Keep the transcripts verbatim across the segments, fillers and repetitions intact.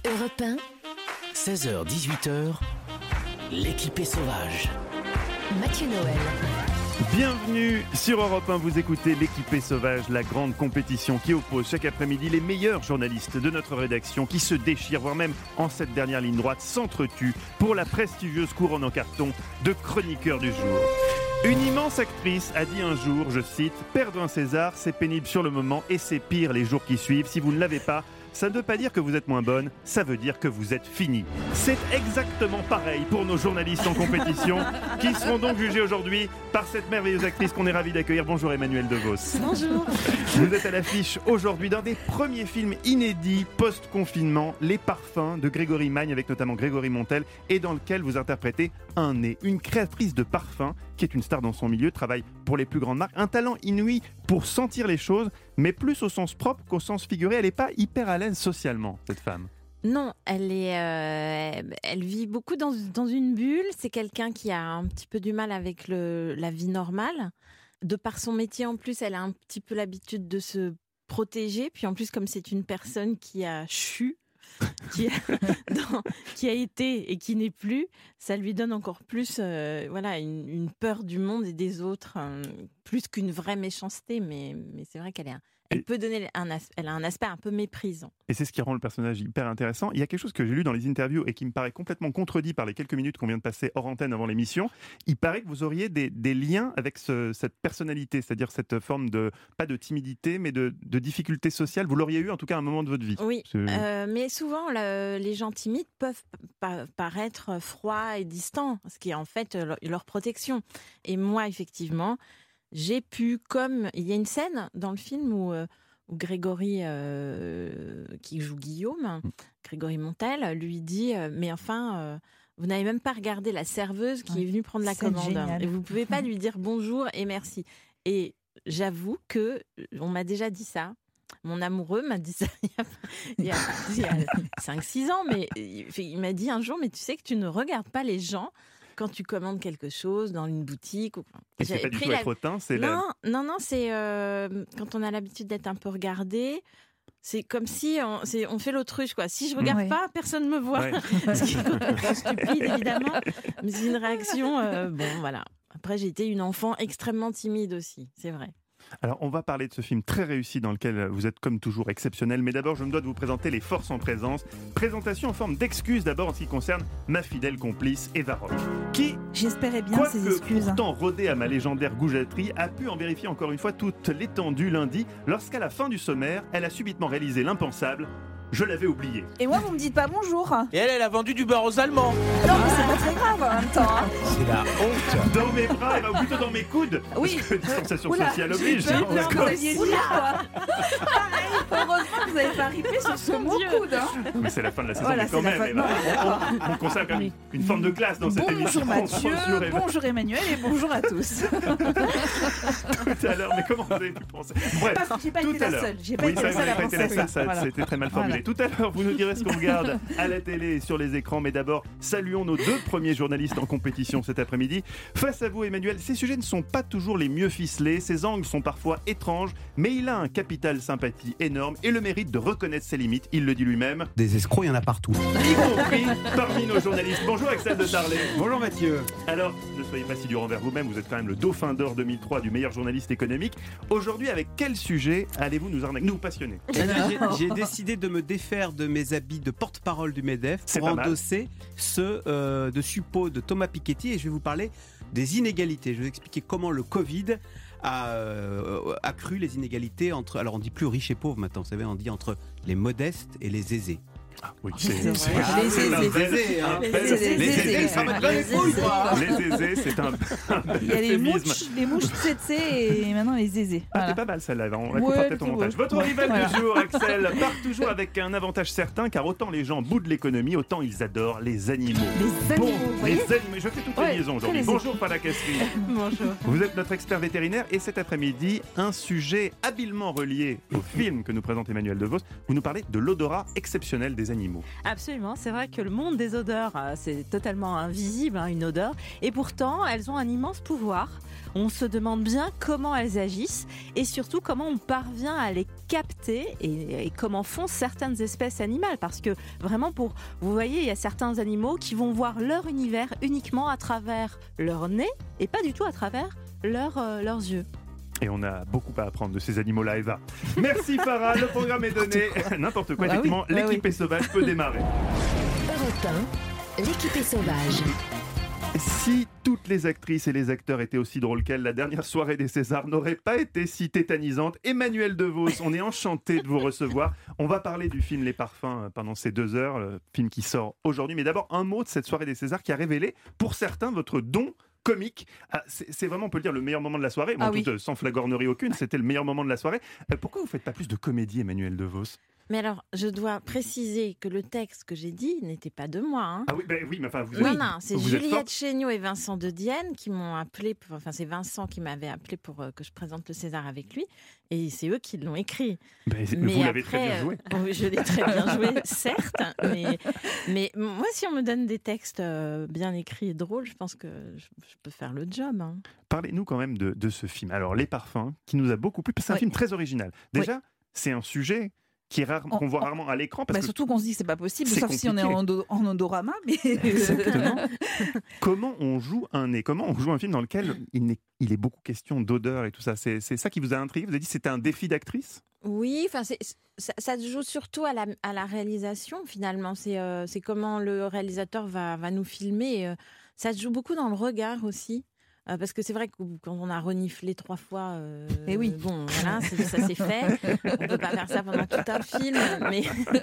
Europe un, seize heures dix-huit heures, l'équipée sauvage. Mathieu Noël. Bienvenue sur Europe un, vous écoutez l'équipée sauvage, la grande compétition qui oppose chaque après-midi les meilleurs journalistes de notre rédaction qui se déchirent, voire même en cette dernière ligne droite, s'entretuent pour la prestigieuse couronne en carton de chroniqueur du jour. Une immense actrice a dit un jour, je cite, « Perdre un César, c'est pénible sur le moment et c'est pire les jours qui suivent. Si vous ne l'avez pas, ça ne veut pas dire que vous êtes moins bonne, ça veut dire que vous êtes fini. » C'est exactement pareil pour nos journalistes en compétition qui seront donc jugés aujourd'hui par cette merveilleuse actrice qu'on est ravis d'accueillir. Bonjour Emmanuelle Devos. Bonjour. Vous êtes à l'affiche aujourd'hui d'un des premiers films inédits post-confinement, Les Parfums de Grégory Magne avec notamment Grégory Montel et dans lequel vous interprétez un nez, une créatrice de parfums qui est une star dans son milieu, travaille pour les plus grandes marques, un talent inouï pour sentir les choses, mais plus au sens propre qu'au sens figuré. Elle n'est pas hyper à l'aise socialement, cette femme. Non, elle est, euh, elle vit beaucoup dans, dans une bulle. C'est quelqu'un qui a un petit peu du mal avec le, la vie normale. De par son métier, en plus, elle a un petit peu l'habitude de se protéger. Puis en plus, comme c'est une personne qui a chu, qui a, dans, qui a été et qui n'est plus, ça lui donne encore plus euh, voilà, une, une peur du monde et des autres, euh, plus qu'une vraie méchanceté. Mais, mais c'est vrai qu'elle est un, Elle, peut donner un as- elle a un aspect un peu méprisant. Et c'est ce qui rend le personnage hyper intéressant. Il y a quelque chose que j'ai lu dans les interviews et qui me paraît complètement contredit par les quelques minutes qu'on vient de passer hors antenne avant l'émission. Il paraît que vous auriez des, des liens avec ce, cette personnalité, c'est-à-dire cette forme de, pas de timidité, mais de, de difficulté sociale. Vous l'auriez eu en tout cas à un moment de votre vie. Oui, euh, mais souvent le, les gens timides peuvent pa- paraître froids et distants, ce qui est en fait leur, leur protection. Et moi, effectivement, j'ai pu, comme il y a une scène dans le film où, euh, où Grégory, euh, qui joue Guillaume, Grégory Montel, lui dit euh, « Mais enfin, euh, vous n'avez même pas regardé la serveuse qui ouais, est venue prendre la commande. Génial. Et vous ne pouvez pas lui dire bonjour et merci. » Et j'avoue qu'on m'a déjà dit ça. Mon amoureux m'a dit ça il y a, il y a, il y a cinq six ans, mais il, il m'a dit un jour « Mais tu sais que tu ne regardes pas les gens quand tu commandes quelque chose dans une boutique. » Ou... Et c'est pas du tout la... être hautain, c'est non, la... non, non, c'est euh, quand on a l'habitude d'être un peu regardé. C'est comme si on, c'est, on fait l'autruche, quoi. Si je regarde mmh. pas, personne me voit. Ouais. Ce qui est complètement stupide, évidemment. Mais c'est une réaction. Euh, bon, voilà. Après, j'ai été une enfant extrêmement timide aussi, c'est vrai. Alors, on va parler de ce film très réussi dans lequel vous êtes comme toujours exceptionnel. Mais d'abord, je me dois de vous présenter les forces en présence. Présentation en forme d'excuse d'abord en ce qui concerne ma fidèle complice Eva Rock. Qui, j'espérais bien ces excuses, pourtant rodée à ma légendaire goujaterie, a pu en vérifier encore une fois toute l'étendue lundi, lorsqu'à la fin du sommaire, elle a subitement réalisé l'impensable. Je l'avais oublié. Et moi, vous me dites pas bonjour. Et elle, elle a vendu du beurre aux Allemands. Non, mais c'est pas très grave en même temps. Hein. C'est la honte. Dans mes bras, ou plutôt dans mes coudes. Oui. Parce que distanciation Oula, sociale oblige. J'ai peur de ce que vous alliez dire, quoi. Heureusement que vous n'avez pas ripé sur ce mot coude. Hein. Mais c'est la fin de la saison, voilà, mais quand même. Fin... Emma, on, on, on conserve quand même une forme de classe dans cette émission. Bonjour Mathieu, bonjour, bonjour Emmanuel et bonjour à tous. Tout à l'heure, mais comment vous avez pu penser? Bref, parce que j'ai pas tout été à la l'heure. seule. J'ai pas oui, été ça, la seule à penser la seule, ça, voilà. C'était très mal formulé. Voilà. Tout à l'heure, vous nous direz ce qu'on regarde à la télé et sur les écrans, mais d'abord, saluons nos deux premiers journalistes en compétition cet après-midi. Face à vous, Emmanuel, ces sujets ne sont pas toujours les mieux ficelés, ces angles sont parfois étranges, mais il a un capital sympathie énorme et le mérite de reconnaître ses limites, il le dit lui-même. Des escrocs, il y en a partout. Y compris parmi nos journalistes. Bonjour Axel de Tarlet. Bonjour Mathieu. Alors, ne soyez pas si dur envers vous-même, vous êtes quand même le dauphin d'or deux mille trois du meilleur journaliste économique. Aujourd'hui, avec quel sujet allez-vous nous arnaquer, nous passionner? j'ai, j'ai décidé de me défaire de mes habits de porte-parole du MEDEF pour endosser ceux euh, de suppos de Thomas Piketty et je vais vous parler des inégalités. Je vais vous expliquer comment le Covid a euh, accru les inégalités entre, alors on dit plus riches et pauvres maintenant, vous savez, on dit entre les modestes et les aisés. Ah oui, c'est, c'est, c'est, ah, c'est, c'est les aisés, hein. Les aisés, les aisés, ça va te donner les couilles, quoi. Les aisés, c'est un, un il y a les mouches, les mouches tsetse et maintenant les aisés. Ah, voilà. t'es pas mal celle-là, on la ouais, coupera peut-être au montage. ouais. Votre rival voilà. du jour, Axel, part toujours avec un avantage certain, car autant les gens boudent l'économie, autant ils adorent les animaux. Les animaux, bon, les animaux, je fais toutes ouais, les liaisons aujourd'hui. Bonjour Fada Kasri. Bonjour. Vous êtes notre expert vétérinaire et cet après-midi, un sujet habilement relié au film que nous présente Emmanuelle Devos. Vous nous parlez de l'odorat exceptionnel des animaux. Absolument. C'est vrai que le monde des odeurs, c'est totalement invisible, hein, une odeur. Et pourtant, elles ont un immense pouvoir. On se demande bien comment elles agissent et surtout comment on parvient à les capter et, et comment font certaines espèces animales. Parce que vraiment, pour, vous voyez, il y a certains animaux qui vont voir leur univers uniquement à travers leur nez et pas du tout à travers leur, euh, leurs yeux. Et on a beaucoup à apprendre de ces animaux-là, Eva. Merci Farah, le programme est donné. N'importe quoi, Bah effectivement, oui, bah l'équipe oui. est sauvage peut démarrer. Europe un, l'équipe est sauvage. Si toutes les actrices et les acteurs étaient aussi drôles qu'elle, la dernière soirée des Césars n'aurait pas été si tétanisante. Emmanuel DeVos, on est enchanté de vous recevoir. On va parler du film Les Parfums pendant ces deux heures, le film qui sort aujourd'hui. Mais d'abord, un mot de cette soirée des Césars qui a révélé, pour certains, votre don comique. Ah, c'est, c'est vraiment, on peut le dire, le meilleur moment de la soirée. Bon, Ah oui. tout, euh, sans flagornerie aucune, c'était le meilleur moment de la soirée. Euh, pourquoi vous ne faites pas plus de comédie, Emmanuel DeVos ? Mais alors, je dois préciser que le texte que j'ai dit n'était pas de moi. Hein. Ah oui, ben oui, mais enfin, vous êtes, Non, non, c'est vous êtes Juliette forte. Chéniaud et Vincent de Dienne qui m'ont appelé, pour- enfin c'est Vincent qui m'avait appelé pour euh, que je présente le César avec lui, et c'est eux qui l'ont écrit. Ben, c'est- Mais vous l'avez après, très bien joué. euh, oui, je l'ai très bien joué, certes, mais, mais moi si on me donne des textes euh, bien écrits et drôles, je pense que je, je peux faire le job. Hein. Parlez-nous quand même de, de ce film. Alors, Les Parfums, qui nous a beaucoup plu, parce que c'est un Oui. film très original. Déjà, c'est un sujet qui est rare, On- qu'on voit on- rarement à l'écran. Parce Bah, que surtout qu'on se dit que c'est pas possible, c'est sauf si on est en, odo- en odorama. Mais Exactement. Comment on joue un nez ? Comment on joue un film dans lequel il, n'est- il est beaucoup question d'odeur et tout ça ? C'est, c'est ça qui vous a intrigué ? Vous avez dit que c'était un défi d'actrice ? Oui, enfin, c'est, ça, ça se joue surtout à la, à la réalisation, finalement. C'est, euh, c'est comment le réalisateur va, va nous filmer. et, euh, ça se joue beaucoup dans le regard aussi. Euh, parce que c'est vrai que quand on a reniflé trois fois, euh, Eh oui. bon, voilà, c'est- ça s'est fait. On ne peut pas faire ça pendant tout un film, mais,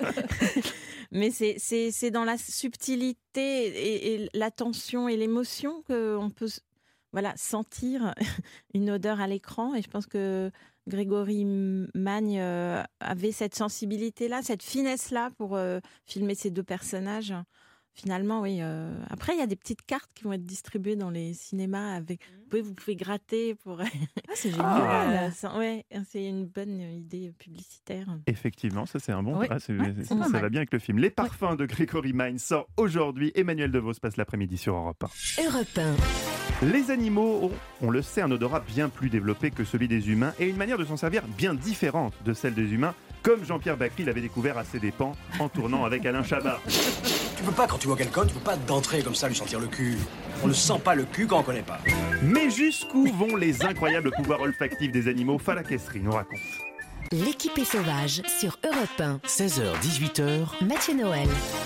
mais c'est, c'est, c'est dans la subtilité et, et l'attention et l'émotion qu'on peut voilà, sentir une odeur à l'écran. Et je pense que Grégory Magne euh, avait cette sensibilité-là, cette finesse-là pour euh, filmer ces deux personnages. Finalement, oui. euh, Après, il y a des petites cartes qui vont être distribuées dans les cinémas. Avec... Vous pouvez, vous pouvez gratter pour... ah, c'est Euh, ça- ouais, c'est une bonne idée publicitaire. Effectivement, ça c'est un bon. Oui. Ah, c'est- Ouais, c'est- c'est pas ça mal. va bien avec le film. Les Parfums de Grégory Magne sort aujourd'hui. Emmanuel DeVos passe l'après-midi sur Europe un. Europe un, Les animaux ont, on le sait, un odorat bien plus développé que celui des humains et une manière de s'en servir bien différente de celle des humains, comme Jean-Pierre Bacry l'avait découvert à ses dépens en tournant avec Alain Chabat. Tu peux pas, quand tu vois quelqu'un, tu peux pas d'entrer comme ça lui sentir le cul. On ne sent pas le cul quand on connaît pas. Mais jusqu'où vont les incroyables pouvoirs olfactifs des animaux ? Fala Kessri nous raconte. l'équipe est sauvage sur Europe un. seize heures dix-huit heures, Mathieu Noël.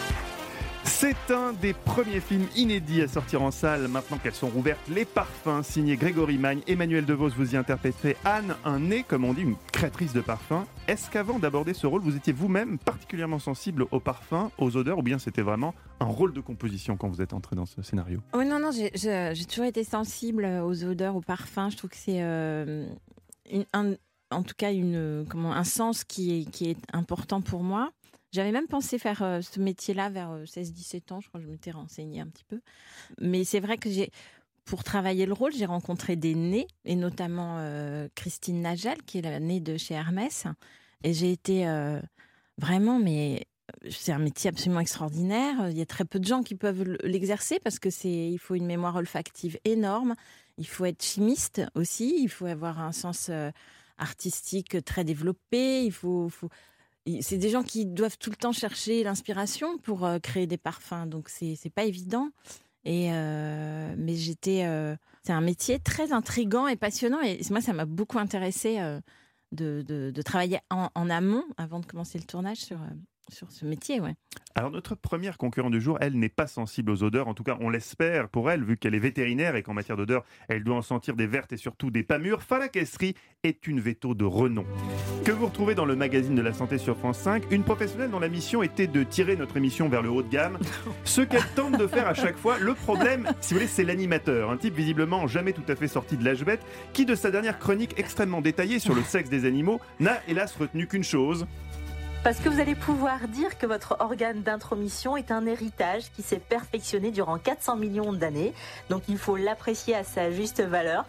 C'est un des premiers films inédits à sortir en salle maintenant qu'elles sont rouvertes. Les Parfums, signé Grégory Magne. Emmanuel DeVos, vous y interprétez Anne, un nez, comme on dit, une créatrice de parfums. Est-ce qu'avant d'aborder ce rôle, vous étiez vous-même particulièrement sensible aux parfums, aux odeurs, ou bien c'était vraiment un rôle de composition quand vous êtes entré dans ce scénario ? Oh non, non, j'ai, j'ai, j'ai toujours été sensible aux odeurs, aux parfums. Je trouve que c'est euh, une, un, en tout cas une, comment, un sens qui est, qui est important pour moi. J'avais même pensé faire euh, ce métier-là vers euh, seize dix-sept ans, je crois que je m'étais renseignée un petit peu. Mais c'est vrai que j'ai, pour travailler le rôle, j'ai rencontré des nez, et notamment euh, Christine Nagel, qui est la nez de chez Hermès. Et j'ai été euh, vraiment, mais c'est un métier absolument extraordinaire. Il y a très peu de gens qui peuvent l'exercer parce que c'est, il faut une mémoire olfactive énorme. Il faut être chimiste aussi. Il faut avoir un sens euh, artistique très développé. Il faut, faut C'est des gens qui doivent tout le temps chercher l'inspiration pour euh, créer des parfums, donc c'est c'est pas évident. Et euh, mais j'étais, euh, c'est un métier très intriguant et passionnant, et moi ça m'a beaucoup intéressée euh, de, de, de travailler en, en amont avant de commencer le tournage sur euh, sur ce métier, ouais. Alors notre première concurrente du jour, elle n'est pas sensible aux odeurs, en tout cas on l'espère pour elle, vu qu'elle est vétérinaire et qu'en matière d'odeur, elle doit en sentir des vertes et surtout des pas mûres. Fala Kessri est une véto de renom. Que vous retrouvez dans le magazine de la santé sur France cinq, une professionnelle dont la mission était de tirer notre émission vers le haut de gamme. Ce qu'elle tente de faire à chaque fois, le problème, si vous voulez, c'est l'animateur, un type visiblement jamais tout à fait sorti de l'âge bête, qui de sa dernière chronique extrêmement détaillée sur le sexe des animaux, n'a hélas retenu qu'une chose. Parce que vous allez pouvoir dire que votre organe d'intromission est un héritage qui s'est perfectionné durant quatre cents millions d'années. Donc il faut l'apprécier à sa juste valeur.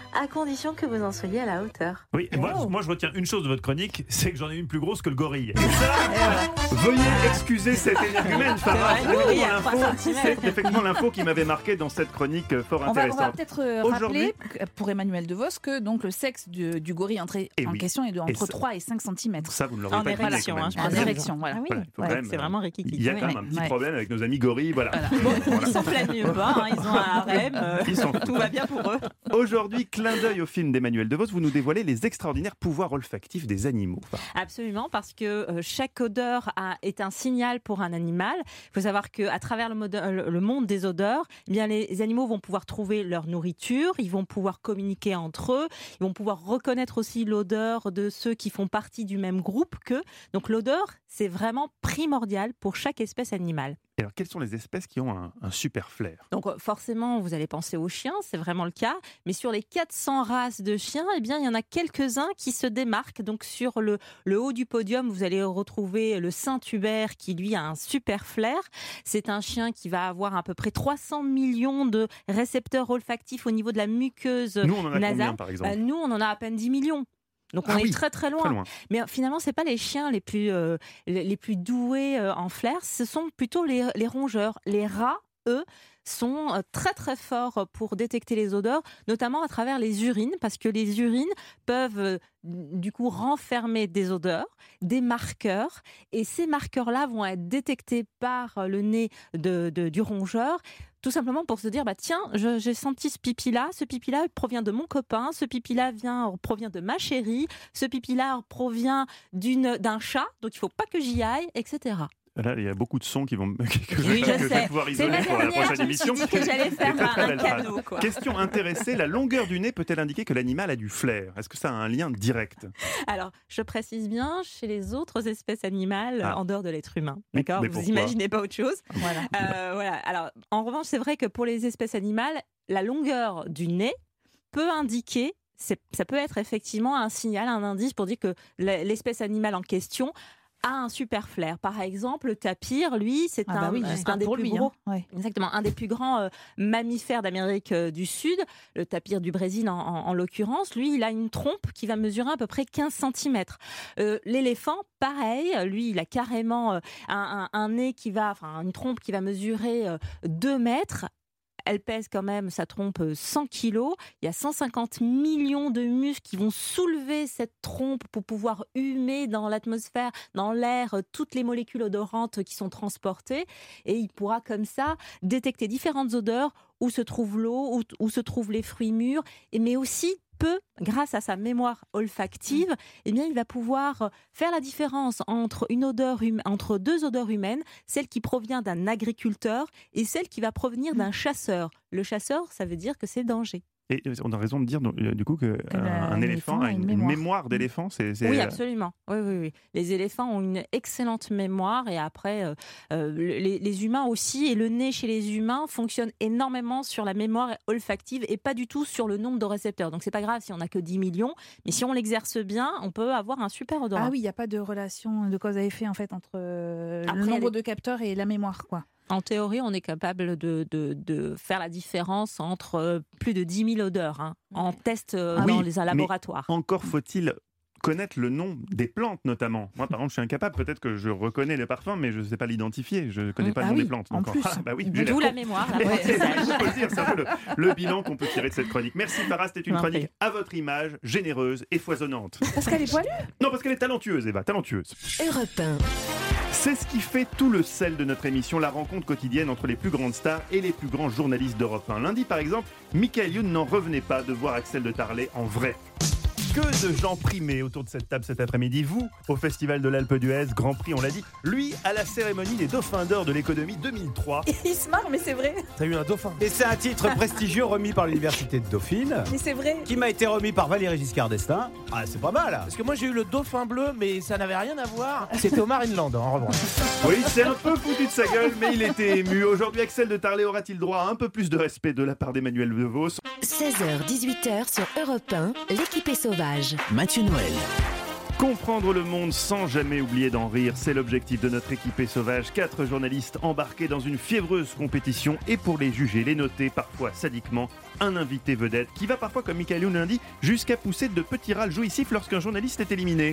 à condition que vous en soyez à la hauteur. Oui, et moi, moi je retiens une chose de votre chronique, c'est que j'en ai une plus grosse que le gorille. Et ça, veuillez excuser cette énergumène, Farah. C'est effectivement l'info qui m'avait marqué dans cette chronique fort On va, intéressante. on va peut-être euh, rappeler pour Emmanuel DeVos que donc, le sexe du, du gorille entré Et en oui. question est de entre ça, trois et cinq centimètres. Ça, vous ne l'aurez En pas dit. érection, quand même. hein, je En précise. érection, voilà. Ah oui, Voilà, il faut ouais, quand même, c'est vraiment Ricky. Il y a Oui, quand même oui. un petit Ouais. problème avec nos amis gorilles. Voilà. Bon, ils s'en plaignent pas, hein, ils ont un harem, euh, Ils sont tout va bien pour eux. Aujourd'hui, clin d'œil au film d'Emmanuel DeVos, vous nous dévoilez les extraordinaires pouvoirs olfactifs des animaux. Enfin, Absolument, parce que euh, chaque odeur a, est un signal pour un animal. Il faut savoir qu'à travers le, mode- le- le monde des odeurs, eh bien, les animaux vont pouvoir trouver leur nourriture, ils vont pouvoir communiquer entre eux, ils vont pouvoir reconnaître aussi l'odeur de ceux qui font partie du même groupe qu'eux. Donc l'odeur, c'est vraiment primordial pour chaque espèce animale. et alors, quelles sont les espèces qui ont un, un super flair? Donc euh, forcément, vous allez penser aux chiens, c'est vraiment le cas. Mais sur les quatre cents races de chiens, eh bien, il y en a quelques-uns qui se démarquent. Donc sur le, le haut du podium, vous allez retrouver le Saint-Hubert qui, lui, a un super flair. C'est un chien qui va avoir à peu près trois cents millions de récepteurs olfactifs au niveau de la muqueuse Nous, on en a nasale. combien, par exemple? Bah, nous, on en a à peine dix millions. Donc on Ah est oui, très très loin. Très loin. Mais finalement, c'est pas les chiens les plus euh, les, les plus doués euh, en flair, ce sont plutôt les, les rongeurs. Les rats, eux, sont euh, très très forts pour détecter les odeurs, notamment à travers les urines, parce que les urines peuvent euh, du coup renfermer des odeurs, des marqueurs, et ces marqueurs-là vont être détectés par le nez de, de- du rongeur. Tout simplement pour se dire, bah tiens, je- j'ai senti ce pipi-là, ce pipi-là provient de mon copain, ce pipi-là vient, provient de ma chérie, ce pipi-là provient d'une, d'un chat, donc il ne faut pas que j'y aille, et cetera. Là, il y a beaucoup de sons qui vont, que, Oui, que je je vais sais. pouvoir C'est isoler la pour la dernière, prochaine je me émission. suis dit que j'allais faire Très, très un, un belle phrase. cadeau, quoi. Question intéressée, la longueur du nez peut-elle indiquer que l'animal a du flair? Est-ce que ça a un lien direct? Alors, je précise bien, chez les autres espèces animales, Ah. en dehors de l'être humain, Mais- d'accord? mais Vous pourquoi imaginez pas autre chose. Voilà. Euh, voilà. Alors, en revanche, c'est vrai que pour les espèces animales, la longueur du nez peut indiquer, c'est- ça peut être effectivement un signal, un indice pour dire que la- l'espèce animale en question a un super flair. Par exemple, le tapir, lui, c'est Ah bah un, oui, un j'espère des pour plus lui, gros. hein. Ouais. Exactement, un des plus grands euh, mammifères d'Amérique euh, du Sud, le tapir du Brésil en, en- en l'occurrence. Lui, il a une trompe qui va mesurer à peu près quinze centimètres. Euh, l'éléphant, pareil, lui, il a carrément euh, un, un- un nez qui va, enfin une trompe qui va mesurer euh, deux mètres. Elle pèse quand même, sa trompe, cent kilos. Il y a cent cinquante millions de muscles qui vont soulever cette trompe pour pouvoir humer dans l'atmosphère, dans l'air, toutes les molécules odorantes qui sont transportées. Et il pourra comme ça détecter différentes odeurs, où se trouve l'eau, où, où se trouvent les fruits mûrs, et, mais aussi peut, grâce à sa mémoire olfactive, eh bien, il va pouvoir faire la différence entre, une odeur hum- entre deux odeurs humaines, celle qui provient d'un agriculteur et celle qui va provenir d'un chasseur. Le chasseur, ça veut dire que c'est danger. Et on a raison de dire donc, euh, du coup qu'un un éléphant a une, une mémoire d'éléphant. C'est, c'est, Oui, euh, absolument. Oui, oui, oui. Les éléphants ont une excellente mémoire et après, euh, euh, les, les humains aussi. Et le nez chez les humains fonctionne énormément sur la mémoire olfactive et pas du tout sur le nombre de récepteurs. Donc, c'est pas grave si on n'a que dix millions, mais si on l'exerce bien, on peut avoir un super odorat. Ah oui, il n'y a pas de relation de cause à effet en fait entre euh, Après, le nombre les- de capteurs et la mémoire, quoi. En théorie, on est capable de, de, de faire la différence entre euh, plus de dix mille odeurs hein, en test euh, Ah dans oui, les mais laboratoires. Encore faut-il connaître le nom des plantes notamment. Moi par exemple je suis incapable, peut-être que je reconnais le parfum mais je ne sais pas l'identifier, je ne connais pas Ah le nom oui, des plantes. en Donc, plus. ah, bah oui, j'ai D'où la- la mémoire, Ouais, l'apprentissage. on peut le dire, c'est un peu le, le bilan qu'on peut tirer de cette chronique. Merci Farah, c'était une Non, chronique mais- à votre image, généreuse et foisonnante. Parce qu'elle est poilue. Non parce qu'elle est talentueuse Eva, talentueuse. Europe un. C'est ce qui fait tout le sel de notre émission, la rencontre quotidienne entre les plus grandes stars et les plus grands journalistes d'Europe un. Lundi par exemple, Michael Youn n'en revenait pas de voir Axel de Tarlé en vrai. Que de gens primés autour de cette table cet après-midi. Vous, au Festival de l'Alpe d'Huez, Grand Prix, on l'a dit. Lui, à la cérémonie des Dauphins d'Or de l'économie deux mille trois. Il se marre, mais c'est vrai. T'as eu un dauphin. Et c'est un titre prestigieux remis par l'Université de Dauphine, Mais c'est vrai. qui m'a été remis par Valéry Giscard d'Estaing. Ah, c'est pas mal. Parce que moi j'ai eu le dauphin bleu, mais ça n'avait rien à voir. C'était au Marineland en revanche. Oui, c'est un peu foutu de sa gueule, mais il était ému. Aujourd'hui, Axel de Tarlé aura-t-il droit à un peu plus de respect de la part d'Emmanuel DeVos? seize heures dix-huit heures sur Europe un, l'équipe est sauvage. Mathieu Noël. Comprendre le monde sans jamais oublier d'en rire, c'est l'objectif de notre équipée sauvage. Quatre journalistes embarqués dans une fiévreuse compétition et pour les juger, les noter, parfois sadiquement, un invité vedette qui va parfois, comme Michael Youn lundi, jusqu'à pousser de petits râles jouissifs lorsqu'un journaliste est éliminé.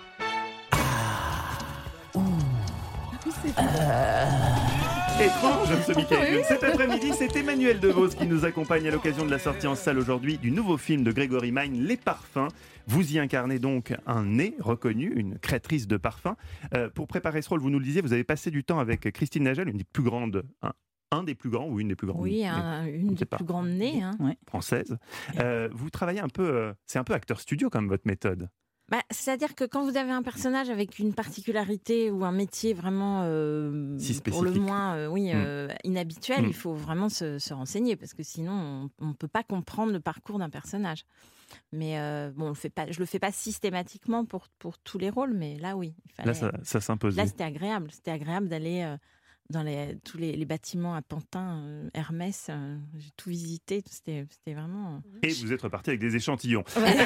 Étrange ce Michael Youn. Cet après-midi, c'est Emmanuel Devos qui nous accompagne à l'occasion de la sortie en salle aujourd'hui du nouveau film de Gregory Magne, Les Parfums. Vous y incarnez donc un nez reconnu, une créatrice de parfums. Euh, pour préparer ce rôle, vous nous le disiez, vous avez passé du temps avec Christine Nagel, une des plus grandes, un, un des plus grands ou une des plus grandes. Oui, un, une des plus grandes nez. Hein. Française. Euh, vous travaillez un peu, euh, c'est un peu acteur studio comme votre méthode. Bah, c'est-à-dire que quand vous avez un personnage avec une particularité ou un métier vraiment, euh, si pour le moins euh, oui, euh, mmh. inhabituel, mmh. il faut vraiment se, se renseigner parce que sinon on ne peut pas comprendre le parcours d'un personnage. Mais euh, bon, on le fait pas, je le fais pas systématiquement pour, pour tous les rôles, mais là oui. Il fallait, là ça, ça s'impose. Là c'était agréable, c'était agréable d'aller euh, dans les, tous les, les bâtiments à Pantin, euh, Hermès, euh, j'ai tout visité, c'était, c'était vraiment... Et vous êtes reparti avec des échantillons. Ouais.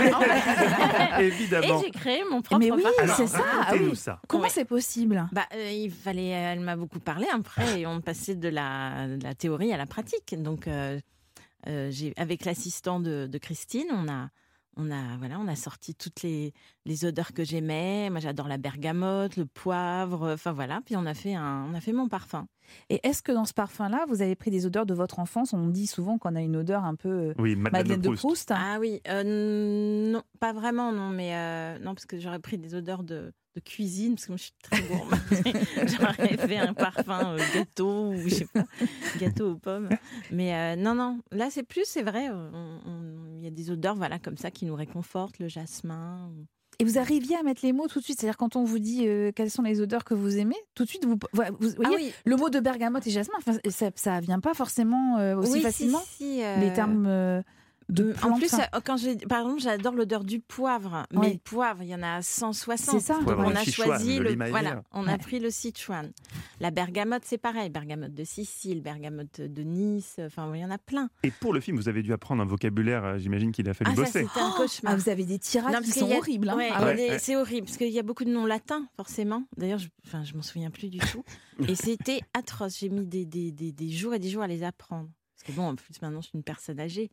Évidemment. Et j'ai créé mon propre Mais oui, parfum. c'est ça. Ah oui. ça. Comment ouais. c'est possible? Bah, euh, il fallait, elle m'a beaucoup parlé après, et on passait de la, de la théorie à la pratique. Donc, euh, euh, j'ai, avec l'assistant de, de Christine, on a... On a, voilà, on a sorti toutes les, les odeurs que j'aimais. Moi, j'adore la bergamote, le poivre. Enfin, voilà. Puis, on a fait, un, on a fait mon parfum. Et est-ce que dans ce parfum-là, vous avez pris des odeurs de votre enfance? On dit souvent qu'on a une odeur un peu oui, Madeleine, Madeleine de de Proust. Proust. Ah oui. Euh, non, pas vraiment, non. Mais euh, non, parce que j'aurais pris des odeurs de, de cuisine, parce que moi, je suis très gourmande. J'aurais fait un parfum euh, gâteau, ou je sais pas, gâteau aux pommes. Mais euh, non, non. Là, c'est plus, c'est vrai. Il y a des odeurs, voilà, comme ça, qui nous réconfortent. Le jasmin. Ou... Et vous arriviez à mettre les mots tout de suite, c'est-à-dire quand on vous dit euh, quelles sont les odeurs que vous aimez, tout de suite vous, vous, vous voyez ah oui. le mot de bergamote et jasmin, ça, ça vient pas forcément euh, aussi oui, facilement. Si, si, euh... Les termes euh, de plantes. En plus, quand j'ai, par exemple, j'adore l'odeur du poivre, mais oui. le poivre, il y en a cent soixante. C'est ça. Donc Poivre on a Sichuan, choisi le, le voilà, on a ouais. pris le Sichuan. La bergamote, c'est pareil, bergamote de Sicile, bergamote de Nice, enfin il y en a plein. Et pour le film, vous avez dû apprendre un vocabulaire, j'imagine qu'il a fallu ah, ça, bosser. c'était un cauchemar. Ah, vous avez des tirades non, qui sont a, horribles. Hein. Ouais, ah ouais, les, ouais. C'est horrible parce qu'il y a beaucoup de noms latins, forcément. D'ailleurs, je, enfin, je m'en souviens plus du tout. Et c'était atroce. J'ai mis des, des, des, des jours et des jours à les apprendre. Parce que bon, en plus, maintenant, je suis une personne âgée.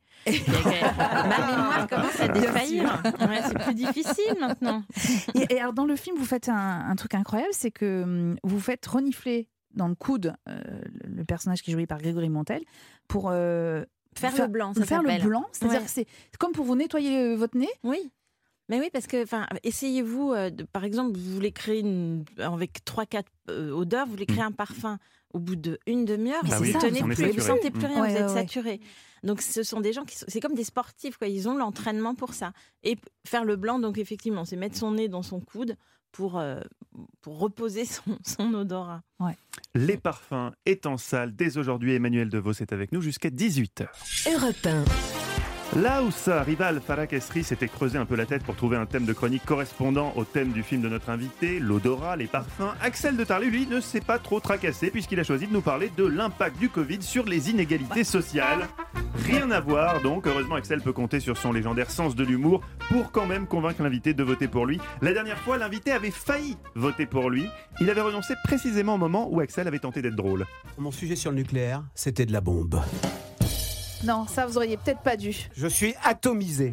Ma mémoire commence à défaillir. Ouais, c'est plus difficile maintenant. Et, et alors, dans le film, vous faites un, un truc incroyable, c'est que hum, vous faites renifler dans le coude euh, le personnage qui est joué par Grégory Montel pour euh, faire, faire le blanc. Ça faire s'appelle. le blanc, c'est-à-dire ouais. que c'est comme pour vous nettoyer euh, votre nez. Oui. Mais oui, parce que, enfin, essayez-vous, euh, de, par exemple, vous voulez créer une, avec trois quatre euh, odeurs, vous voulez créer mmh. un parfum. Au bout d'une demi-heure, bah vous ne oui, tenez plus, vous ne sentez plus rien, ouais, vous êtes ouais, saturé. Ouais. Donc ce sont des gens qui sont, c'est comme des sportifs, quoi. Ils ont l'entraînement pour ça. Et faire le blanc, donc effectivement, c'est mettre son nez dans son coude pour, euh, pour reposer son, son odorat. Ouais. Les Parfums est en salle dès aujourd'hui. Emmanuel Devos est avec nous jusqu'à dix-huit heures. Europe un. Là où sa rivale Farah Kessri s'était creusé un peu la tête pour trouver un thème de chronique correspondant au thème du film de notre invité, l'odorat, les parfums, Axel de Tarlé, lui, ne s'est pas trop tracassé puisqu'il a choisi de nous parler de l'impact du Covid sur les inégalités sociales. Rien à voir, donc heureusement Axel peut compter sur son légendaire sens de l'humour pour quand même convaincre l'invité de voter pour lui. La dernière fois, l'invité avait failli voter pour lui. Il avait renoncé précisément au moment où Axel avait tenté d'être drôle. Mon sujet sur le nucléaire, c'était de la bombe. Non, ça vous auriez peut-être pas dû. Je suis atomisé.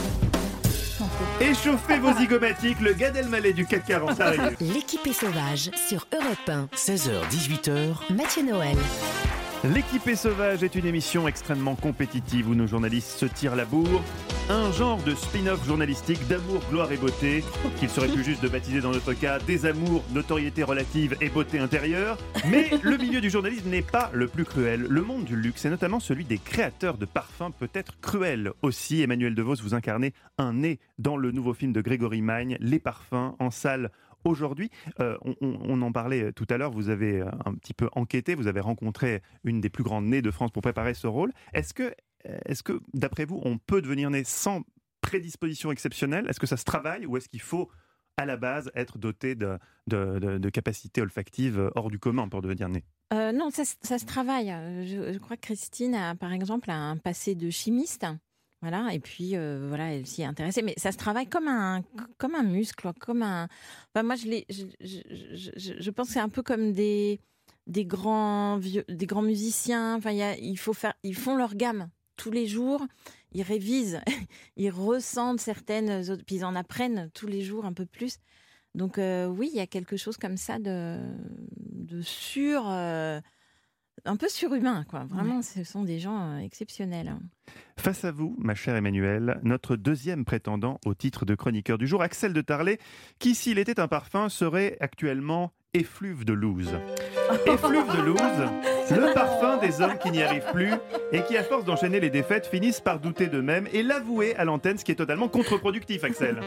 Échauffez vos zygomatiques, le Gad Elmaleh du CAC quarante arrive. L'équipée sauvage sur Europe un. seize heures dix-huit heures. Mathieu Noël. L'équipée sauvage est une émission extrêmement compétitive où nos journalistes se tirent la bourre. Un genre de spin-off journalistique d'amour, gloire et beauté, qu'il serait plus juste de baptiser dans notre cas désamour, notoriété relative et beauté intérieure. Mais le milieu du journalisme n'est pas le plus cruel. Le monde du luxe, et notamment celui des créateurs de parfums, peut être cruel aussi. Emmanuel Devos, vous incarnez un nez dans le nouveau film de Gregory Magne, Les Parfums, en salle aujourd'hui. Euh, on, on en parlait tout à l'heure, vous avez un petit peu enquêté, vous avez rencontré une des plus grandes nez de France pour préparer ce rôle. Est-ce que, est-ce que d'après vous, on peut devenir nez sans prédisposition exceptionnelle? Est-ce que ça se travaille ou est-ce qu'il faut à la base être doté de, de, de, de capacités olfactives hors du commun pour devenir nez? euh, Non, ça, ça se travaille. Je, je crois que Christine, a, par exemple, a un passé de chimiste. Voilà, et puis euh, voilà, elle s'y est intéressée. Mais ça se travaille comme un, comme un muscle, comme un. Enfin, moi, je, l'ai, je, je, je, je pense que c'est un peu comme des, des, grands, vieux, des grands musiciens. Enfin, y a, il faut faire, ils font leur gamme tous les jours, ils révisent, ils ressentent certaines autres, puis ils en apprennent tous les jours un peu plus. Donc euh, oui, il y a quelque chose comme ça de, de sur. Euh, un peu surhumain, quoi. Vraiment, ouais. Ce sont des gens exceptionnels. Face à vous, ma chère Emmanuelle, notre deuxième prétendant au titre de chroniqueur du jour, Axel de Tarlet, qui, s'il était un parfum, serait actuellement effluve de loose. Effluve de loose, le parfum des hommes qui n'y arrivent plus et qui, à force d'enchaîner les défaites, finissent par douter d'eux-mêmes et l'avouer à l'antenne, ce qui est totalement contre-productif, Axel.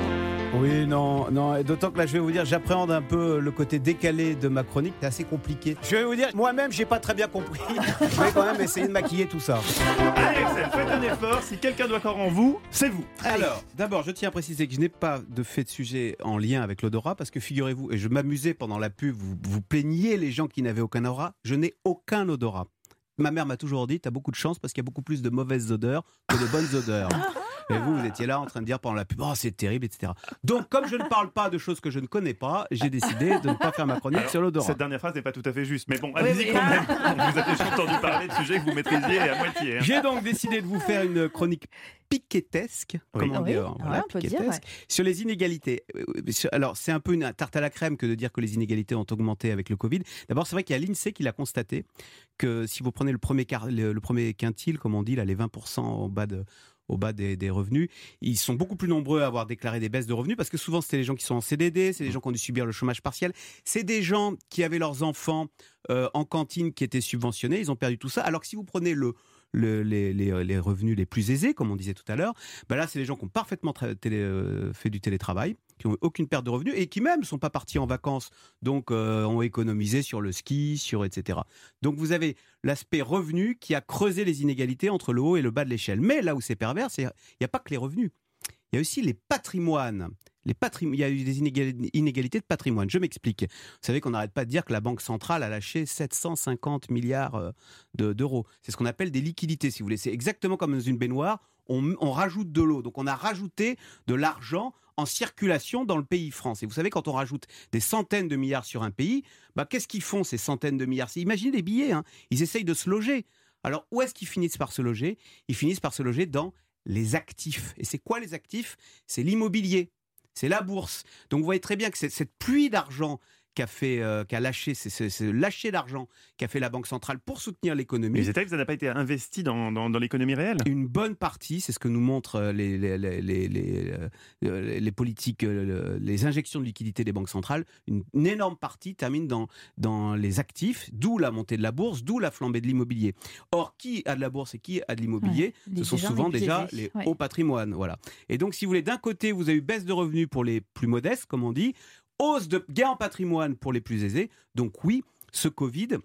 Oui, non, non, d'autant que là, je vais vous dire, j'appréhende un peu le côté décalé de ma chronique, c'est assez compliqué. Je vais vous dire, moi-même, j'ai pas très bien compris. Je vais quand même essayer de maquiller tout ça. Allez, Axel, faites un effort. Si quelqu'un doit croire en vous, c'est vous. Allez. Alors, d'abord, je tiens à préciser que je n'ai pas de fait de sujet en lien avec l'odorat, parce que figurez-vous, et je m'amusais pendant la pub, vous, vous plaigniez les gens qui n'avaient aucun odorat. Je n'ai aucun odorat. Ma mère m'a toujours dit, t'as beaucoup de chance parce qu'il y a beaucoup plus de mauvaises odeurs que de bonnes odeurs. Et vous, vous étiez là en train de dire pendant la pub, oh c'est terrible, et cetera. Donc, comme je ne parle pas de choses que je ne connais pas, j'ai décidé de ne pas faire ma chronique Alors, sur l'odorat. Cette dernière phrase n'est pas tout à fait juste, mais bon, allez-y oui, quand même. Vous avez déjà entendu parler de sujets que vous maîtrisiez à moitié. Hein. J'ai donc décidé de vous faire une chronique piquetesque, oui. comme on dit, oui, voilà, ouais, on peut dire, ouais. sur les inégalités. Alors, c'est un peu une tarte à la crème que de dire que les inégalités ont augmenté avec le Covid. D'abord, c'est vrai qu'il y a l'INSEE qui l'a constaté, que si vous prenez le premier, quart, le, le premier quintile, comme on dit, là, les vingt pour cent au bas de... au bas des, des revenus, ils sont beaucoup plus nombreux à avoir déclaré des baisses de revenus parce que souvent c'était les gens qui sont en C D D, c'est des gens qui ont dû subir le chômage partiel, c'est des gens qui avaient leurs enfants euh, en cantine qui étaient subventionnés, ils ont perdu tout ça, alors que si vous prenez le Le, les, les, les revenus les plus aisés, comme on disait tout à l'heure, ben là, c'est les gens qui ont parfaitement tra- télé, euh, fait du télétravail, qui n'ont aucune perte de revenus et qui même ne sont pas partis en vacances, donc euh, ont économisé sur le ski, sur et cetera. Donc vous avez l'aspect revenu qui a creusé les inégalités entre le haut et le bas de l'échelle. Mais là où c'est pervers, il n'y a pas que les revenus. Il y a aussi les patrimoines. Les patrim- il y a eu des inégal- inégalités de patrimoine. Je m'explique. Vous savez qu'on n'arrête pas de dire que la Banque centrale a lâché sept cent cinquante milliards de, d'euros. C'est ce qu'on appelle des liquidités, si vous voulez. C'est exactement comme dans une baignoire. On, on rajoute de l'eau. Donc on a rajouté de l'argent en circulation dans le pays France. Et vous savez, quand on rajoute des centaines de milliards sur un pays, bah, qu'est-ce qu'ils font ces centaines de milliards ? Imaginez les billets. Hein. Ils essayent de se loger. Alors où est-ce qu'ils finissent par se loger ? Ils finissent par se loger dans les actifs. Et c'est quoi les actifs ? C'est l'immobilier. C'est la bourse. Donc vous voyez très bien que c'est cette pluie d'argent qu'a fait, euh, qu'a lâché, c'est, c'est, c'est lâcher d'argent qu'a fait la Banque centrale pour soutenir l'économie. Mais les États, ça n'a pas été investi dans, dans, dans l'économie réelle ? Une bonne partie, c'est ce que nous montrent les, les, les, les, les, les, les politiques, les injections de liquidités des banques centrales. Une, une énorme partie termine dans, dans les actifs, d'où la montée de la bourse, d'où la flambée de l'immobilier. Or, qui a de la bourse et qui a de l'immobilier ? Ouais, ce sont souvent les déjà les ouais. hauts patrimoines. Voilà. Et donc, si vous voulez, d'un côté, vous avez eu baisse de revenus pour les plus modestes, comme on dit, hausse de gain en patrimoine pour les plus aisés. Donc oui, ce Covid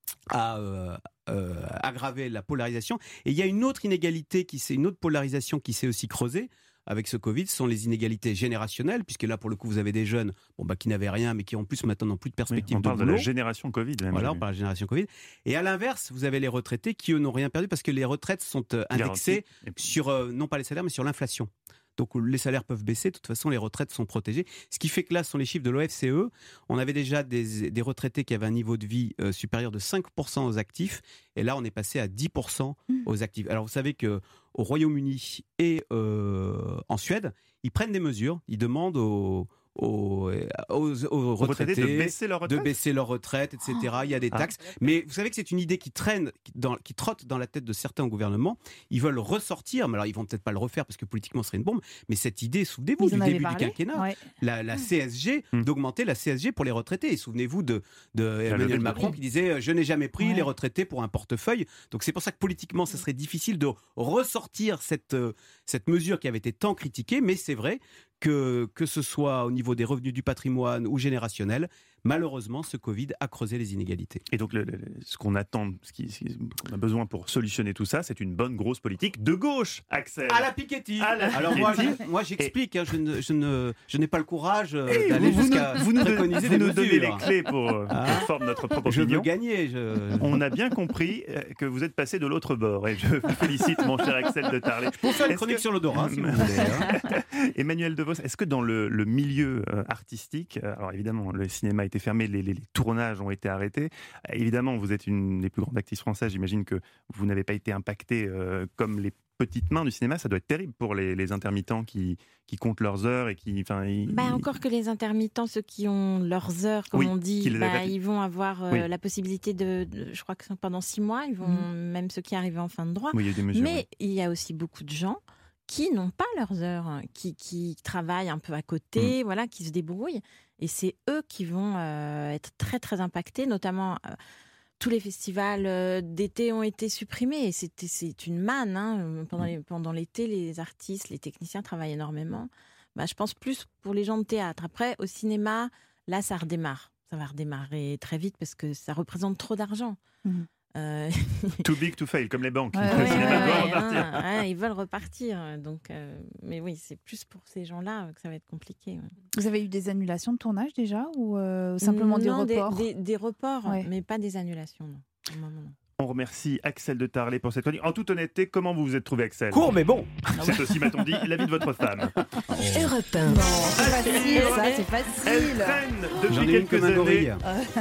a euh, euh, aggravé la polarisation. Et il y a une autre inégalité, qui s'est, une autre polarisation qui s'est aussi creusée avec ce Covid, ce sont les inégalités générationnelles, puisque là, pour le coup, vous avez des jeunes bon, bah, qui n'avaient rien, mais qui en plus maintenant n'ont plus de perspective oui, on de parle boulot. de la génération Covid. Même voilà, on parle de la génération Covid. Et à l'inverse, vous avez les retraités qui, eux, n'ont rien perdu, parce que les retraites sont euh, indexées puis... sur, euh, non pas les salaires, mais sur l'inflation. Donc les salaires peuvent baisser, de toute façon les retraites sont protégées. Ce qui fait que là, ce sont les chiffres de l'O F C E. On avait déjà des, des retraités qui avaient un niveau de vie euh, supérieur de cinq pour cent aux actifs. Et là, on est passé à dix pour cent aux actifs. Alors vous savez qu'au Royaume-Uni et euh, en Suède, ils prennent des mesures. Ils demandent aux... Aux, aux, aux retraités de baisser leur retraite, de baisser leur retraite, et cetera. Oh. Il y a des taxes. Ah. Mais vous savez que c'est une idée qui traîne, qui, dans, qui trotte dans la tête de certains gouvernements. Ils veulent ressortir, mais alors ils vont peut-être pas le refaire parce que politiquement ce serait une bombe. Mais cette idée, souvenez-vous du début parlé. du quinquennat, ouais. la, la C S G, hum. d'augmenter la C S G pour les retraités. Et souvenez-vous de, de Emmanuel Macron qui disait « Je n'ai jamais pris ouais. les retraités pour un portefeuille ». Donc c'est pour ça que politiquement, ça serait difficile de ressortir cette, cette mesure qui avait été tant critiquée. Mais c'est vrai que, que ce soit au niveau des revenus du patrimoine ou générationnel, malheureusement, ce Covid a creusé les inégalités. Et donc, le, le, ce qu'on attend, ce qui- ce qu'on a besoin pour solutionner tout ça, c'est une bonne grosse politique de gauche, Axel. À la Piketty. À la Alors moi, Piketty. je- moi j'explique, hein, je, ne, je, ne, je n'ai pas le courage euh, Eh, d'aller vous, vous jusqu'à nous, vous nous préconiser vous des nous donnez les mesures. clés pour euh, Ah. qu'on forme notre propre Je veux opinion. gagner. Je... On a bien compris euh, que vous êtes passé de l'autre bord et je vous félicite mon cher Axel de Tarlet. Je peux faire une Est-ce chronique que- sur l'odorat si vous voulez. hein. Emmanuel DeVos, est-ce que dans le, le milieu euh, artistique, euh, alors évidemment le cinéma a été fermé, les, les- les tournages ont été arrêtés, euh, évidemment vous êtes une des plus grandes actrices françaises, j'imagine que vous n'avez pas été impactée euh, comme les petites mains du cinéma, ça doit être terrible pour les, les intermittents qui, qui comptent leurs heures et qui... enfin, ils- Bah, encore que les intermittents, ceux qui ont leurs heures, comme Oui, on dit, qui les bah, avaient- ils vont avoir euh, Oui. la possibilité de, de- je crois que c'est pendant six mois, ils vont, même ceux qui arrivent en fin de droit. Oui, il y a des mesures. Mais il y a aussi beaucoup de gens qui n'ont pas leurs heures, hein, qui, qui travaillent un peu à côté, voilà, qui se débrouillent. Et c'est eux qui vont euh, être très, très impactés, notamment... euh, tous les festivals euh, d'été ont été supprimés. Et c'était, c'est une manne. Hein. Pendant, les- pendant l'été, les artistes, les techniciens travaillent énormément. Bah, je pense plus pour les gens de théâtre. Après, au cinéma, là, ça redémarre. Ça va redémarrer très vite parce que ça représente trop d'argent. Mhm. Euh, Too big to fail, comme les banques. Ouais, le ouais, cinéma ouais, doit ouais, repartir. hein, ouais, ils veulent repartir. Donc, euh, mais oui, c'est plus pour ces gens-là que ça va être compliqué. Ouais. Vous avez eu des annulations de tournage déjà ou euh, simplement des Non, reports des, des reports, Ouais. mais pas des annulations. Non. Non, non, non. On remercie Axel de Tarlet pour cette chronique. En toute honnêteté, comment vous vous êtes trouvé, Axel? Court, mais bon. C'est aussi, m'a-t-on dit, l'avis de votre femme. Europe un. Non, c'est facile, ça, c'est Elle facile. traîne J'en depuis ai une quelques comme un années. gorille.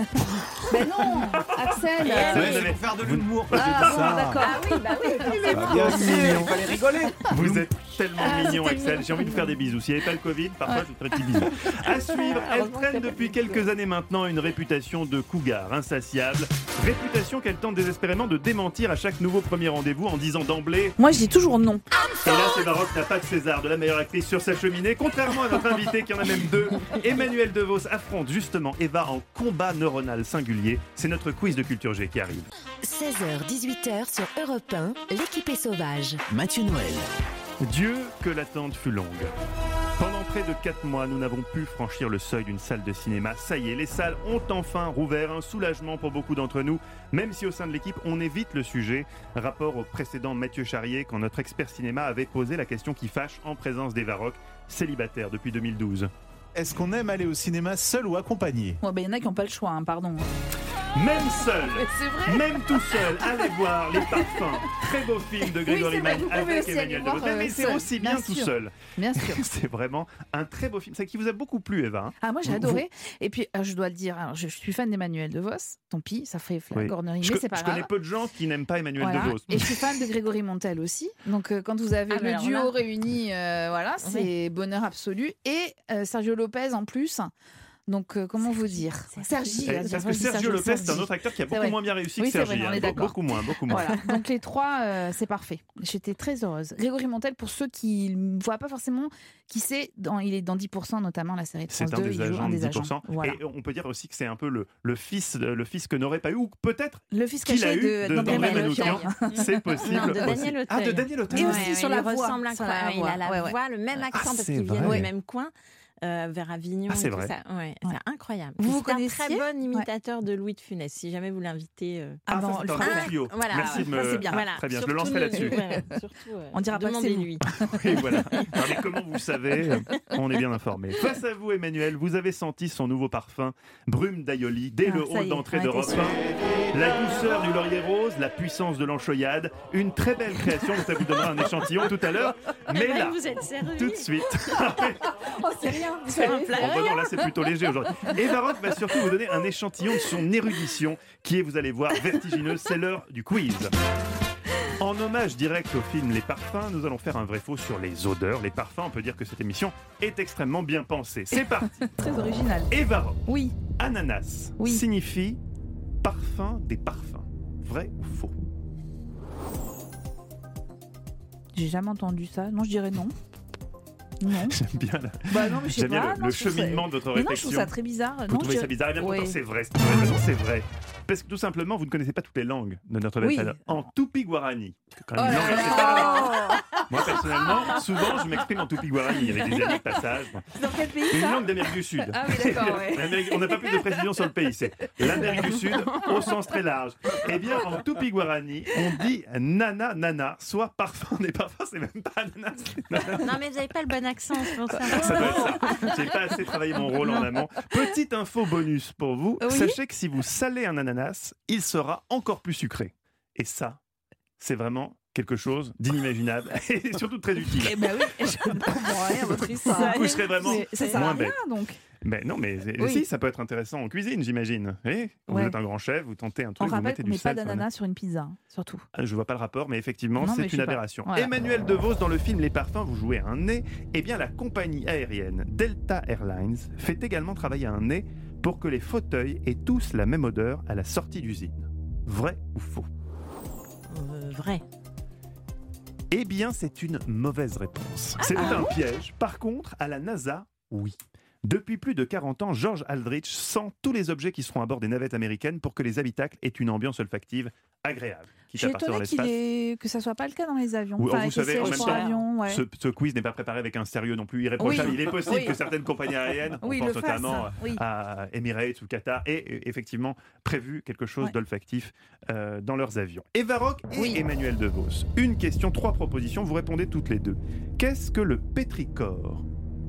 Mais non, Axel. Ouais, euh, vous avez- pour faire de vous- l'humour. Ah, j'ai dit ça. bon, d'accord. Ah oui, bah oui. Ah, bien sûr, il fallait rigoler. Vous êtes tellement Ah, mignon, c'était Axel. mignon. J'ai envie de vous faire des bisous. S'il n'y avait pas le Covid, parfois je vous ferais des petits bisous. À suivre, elle Heureusement traîne qu'il y a pas depuis de Covid. quelques années maintenant une réputation de cougar insatiable. Réputation qu'elle tente désespérément de démentir à chaque nouveau premier rendez-vous en disant d'emblée. Moi, je dis toujours non. Et là, c'est Baroque n'a pas de César de la meilleure actrice sur sa cheminée. Contrairement à notre invité qui en a même deux, Emmanuel DeVos affronte justement Eva en combat neuronal singulier. C'est notre quiz de culture G qui arrive. seize heures dix-huit heures sur Europe un, l'équipe est sauvage. Mathieu Noël. Dieu, que l'attente fut longue. Pendant près de quatre mois, nous n'avons pu franchir le seuil d'une salle de cinéma. Ça y est, les salles ont enfin rouvert, un soulagement pour beaucoup d'entre nous, même si au sein de l'équipe, on évite le sujet. Rapport au précédent Mathieu Charrier, quand notre expert cinéma avait posé la question qui fâche en présence d'Eva Rock, célibataire depuis deux mille douze. Est-ce qu'on aime aller au cinéma seul ou accompagné? Il ouais, bah, y en a qui n'ont pas le choix, hein, pardon. Même seul, Mais c'est vrai. même tout seul, allez voir Les Parfums. Très beau film de Grégory Oui, c'est vrai, Magne vous pouvez avec aussi Emmanuel aller voir, DeVos. Mais euh, c'est seul, aussi bien, bien tout sûr. seul. Bien sûr. C'est vraiment un très beau film. C'est qui vous a beaucoup plu, Eva. hein Ah, moi, j'ai Vous- adoré. Et puis, euh, je dois le dire, alors, je, je suis fan d'Emmanuel DeVos. Tant pis, ça fait Oui. flagornerie, Je, mais c'est pas je grave. connais peu de gens qui n'aiment pas Emmanuel Voilà. DeVos. Et je suis fan de Grégory Montel aussi. Donc, euh, quand vous avez Ah, mais le alors duo là- réuni, euh, voilà, c'est bonheur absolu. Et euh, Sergio Lopez en plus. Donc, euh, comment vous dire Sergi. Eh, là, Parce j'ai que envie de dire Sergio Lopez, c'est un Sergi. autre acteur qui a C'est beaucoup vrai. moins bien réussi Oui, que c'est vrai, Sergi. on hein. est d'accord. Beaucoup moins, beaucoup moins. Voilà, donc les trois, euh, c'est parfait. J'étais très heureuse. Grégory Montel, pour ceux qui ne voient pas forcément qui c'est, dans, il est dans dix pour cent notamment, la série de France C'est un deux, des il joue agents un de des dix agents. pour cent. Voilà. Et on peut dire aussi que c'est un peu le, le fils, le fils que n'aurait pas eu, ou peut-être Le fils qu'il a caché eu de, de d'André d'André Manoukian. Manoukian. C'est possible. Non, de aussi. Daniel Ah, de Auteuil. Daniel Auteuil. Et Ouais, aussi ouais, sur il la voix. ressemble Sur la incroyable. Il a la voix, ouais, ouais. voix, le même accent Ah, parce c'est qu'ils viennent vrai. du même coin. Euh, vers Avignon, Ah, c'est et tout vrai. ça. Ouais, Ouais. c'est incroyable. Vous Et vous c'est un connaissiez très bon imitateur de Louis de Funès. Si jamais vous l'invitez, euh, Ah, ça, bon, c'est le un frère. bon tuyau. Voilà, Merci de me... ça, c'est bien. voilà. Très bien, je Surtout le lancerai ne- là-dessus. ouais, surtout, euh, On dira pas que c'est vous. demandez-lui. Oui, voilà. Non, mais comment vous savez, on est bien informé. Face à vous, Emmanuel, vous avez senti son nouveau parfum, Brume d'Aioli, dès Ah, le ça hall y est, d'entrée on était d'Europe sûr. un. La douceur du laurier rose, la puissance de l'anchoyade, une très belle création dont ça vous donnera un échantillon tout à l'heure. Mais Eh ben, là, vous êtes sérieux tout de suite. Oh, c'est rien. C'est un plat. Bon, bah non, là c'est plutôt léger aujourd'hui. Eva Rock va surtout vous donner un échantillon de son érudition qui est, vous allez voir, vertigineuse. C'est l'heure du quiz. En hommage direct au film Les Parfums, nous allons faire un vrai faux sur les odeurs. Les parfums, on peut dire que cette émission est extrêmement bien pensée. C'est parti. Très original. Eva Rock, Oui. ananas Oui. signifie parfum des parfums. Vrai ou faux? J'ai jamais entendu ça. Non, je dirais non. Non. J'aime bien, la- Bah non, mais je sais j'aime bien pas. le, non, le je trouve ça- cheminement de votre Mais non, je réflexion. trouve ça très bizarre. Vous non, trouvez je ça bizarre, et bien Ouais. pourtant c'est vrai. Vous avez raison, c'est vrai. Parce que tout simplement, vous ne connaissez pas toutes les langues de notre belle Oui. planète. En Tupi Guarani, que quand même Oh une là langue assez là. parlée. Moi, personnellement, souvent, je m'exprime en tupi-guarani avec des amis de passage. Dans quel pays Une ça langue d'Amérique du Sud. Ah oui, d'accord, ouais. L'Amérique- On n'a pas plus de précision sur le pays, c'est l'Amérique du Sud au sens très large. Eh bien, en tupi-guarani, on dit nana nana, soit parfum, mais parfois c'est même pas nana. c'est nana. Non, mais vous n'avez pas le bon accent, c'est pour ça. Ça doit être ça. J'ai pas assez travaillé mon rôle en amont. Petite info bonus pour vous. Oui. Sachez que si vous salez un ananas, il sera encore plus sucré. Et ça, c'est vraiment quelque chose d'inimaginable et surtout très utile. Eh ben oui, je ne comprends rien à votre histoire. Vous coucherez vraiment Mais ça sert moins à rien, bête. donc. Mais non, mais Oui. si, ça peut être intéressant en cuisine, j'imagine. Eh, vous Ouais. êtes un grand chef, vous tentez un On truc, vous rappelle mettez qu'on du met pas sel. sur un- d'ananas sur une pizza, hein, surtout. Ah, je vois pas le rapport, mais effectivement, Non, mais c'est je une sais pas. aberration. Voilà. Emmanuel DeVos, dans le film Les Parfums, vous jouez un nez. Eh bien, la compagnie aérienne Delta Airlines fait également travailler un nez pour que les fauteuils aient tous la même odeur à la sortie d'usine. Vrai ou faux? Euh, vrai. Eh bien, c'est une mauvaise réponse. C'est un piège. Par contre, à la NASA, oui. Depuis plus de quarante ans, George Aldrich sent tous les objets qui seront à bord des navettes américaines pour que les habitacles aient une ambiance olfactive agréable. Je Quitte suis à partir dans étonnée qu'il l'espace. ait... que ça soit pas le cas dans les avions. Oui, Enfin, vous avec les savez, en sièges même pour temps, avion, ouais. ce, ce quiz n'est pas préparé avec un sérieux non plus irréprochable. Oui. Il est possible Oui. que certaines compagnies aériennes, Oui, on le pense fassent, notamment oui. à Emirates ou Qatar, aient euh, effectivement prévu quelque chose Ouais. d'olfactif euh, dans leurs avions. Eva Rock et Oui. Emmanuel DeVos. Une question, trois propositions, vous répondez toutes les deux. Qu'est-ce que le pétrichor?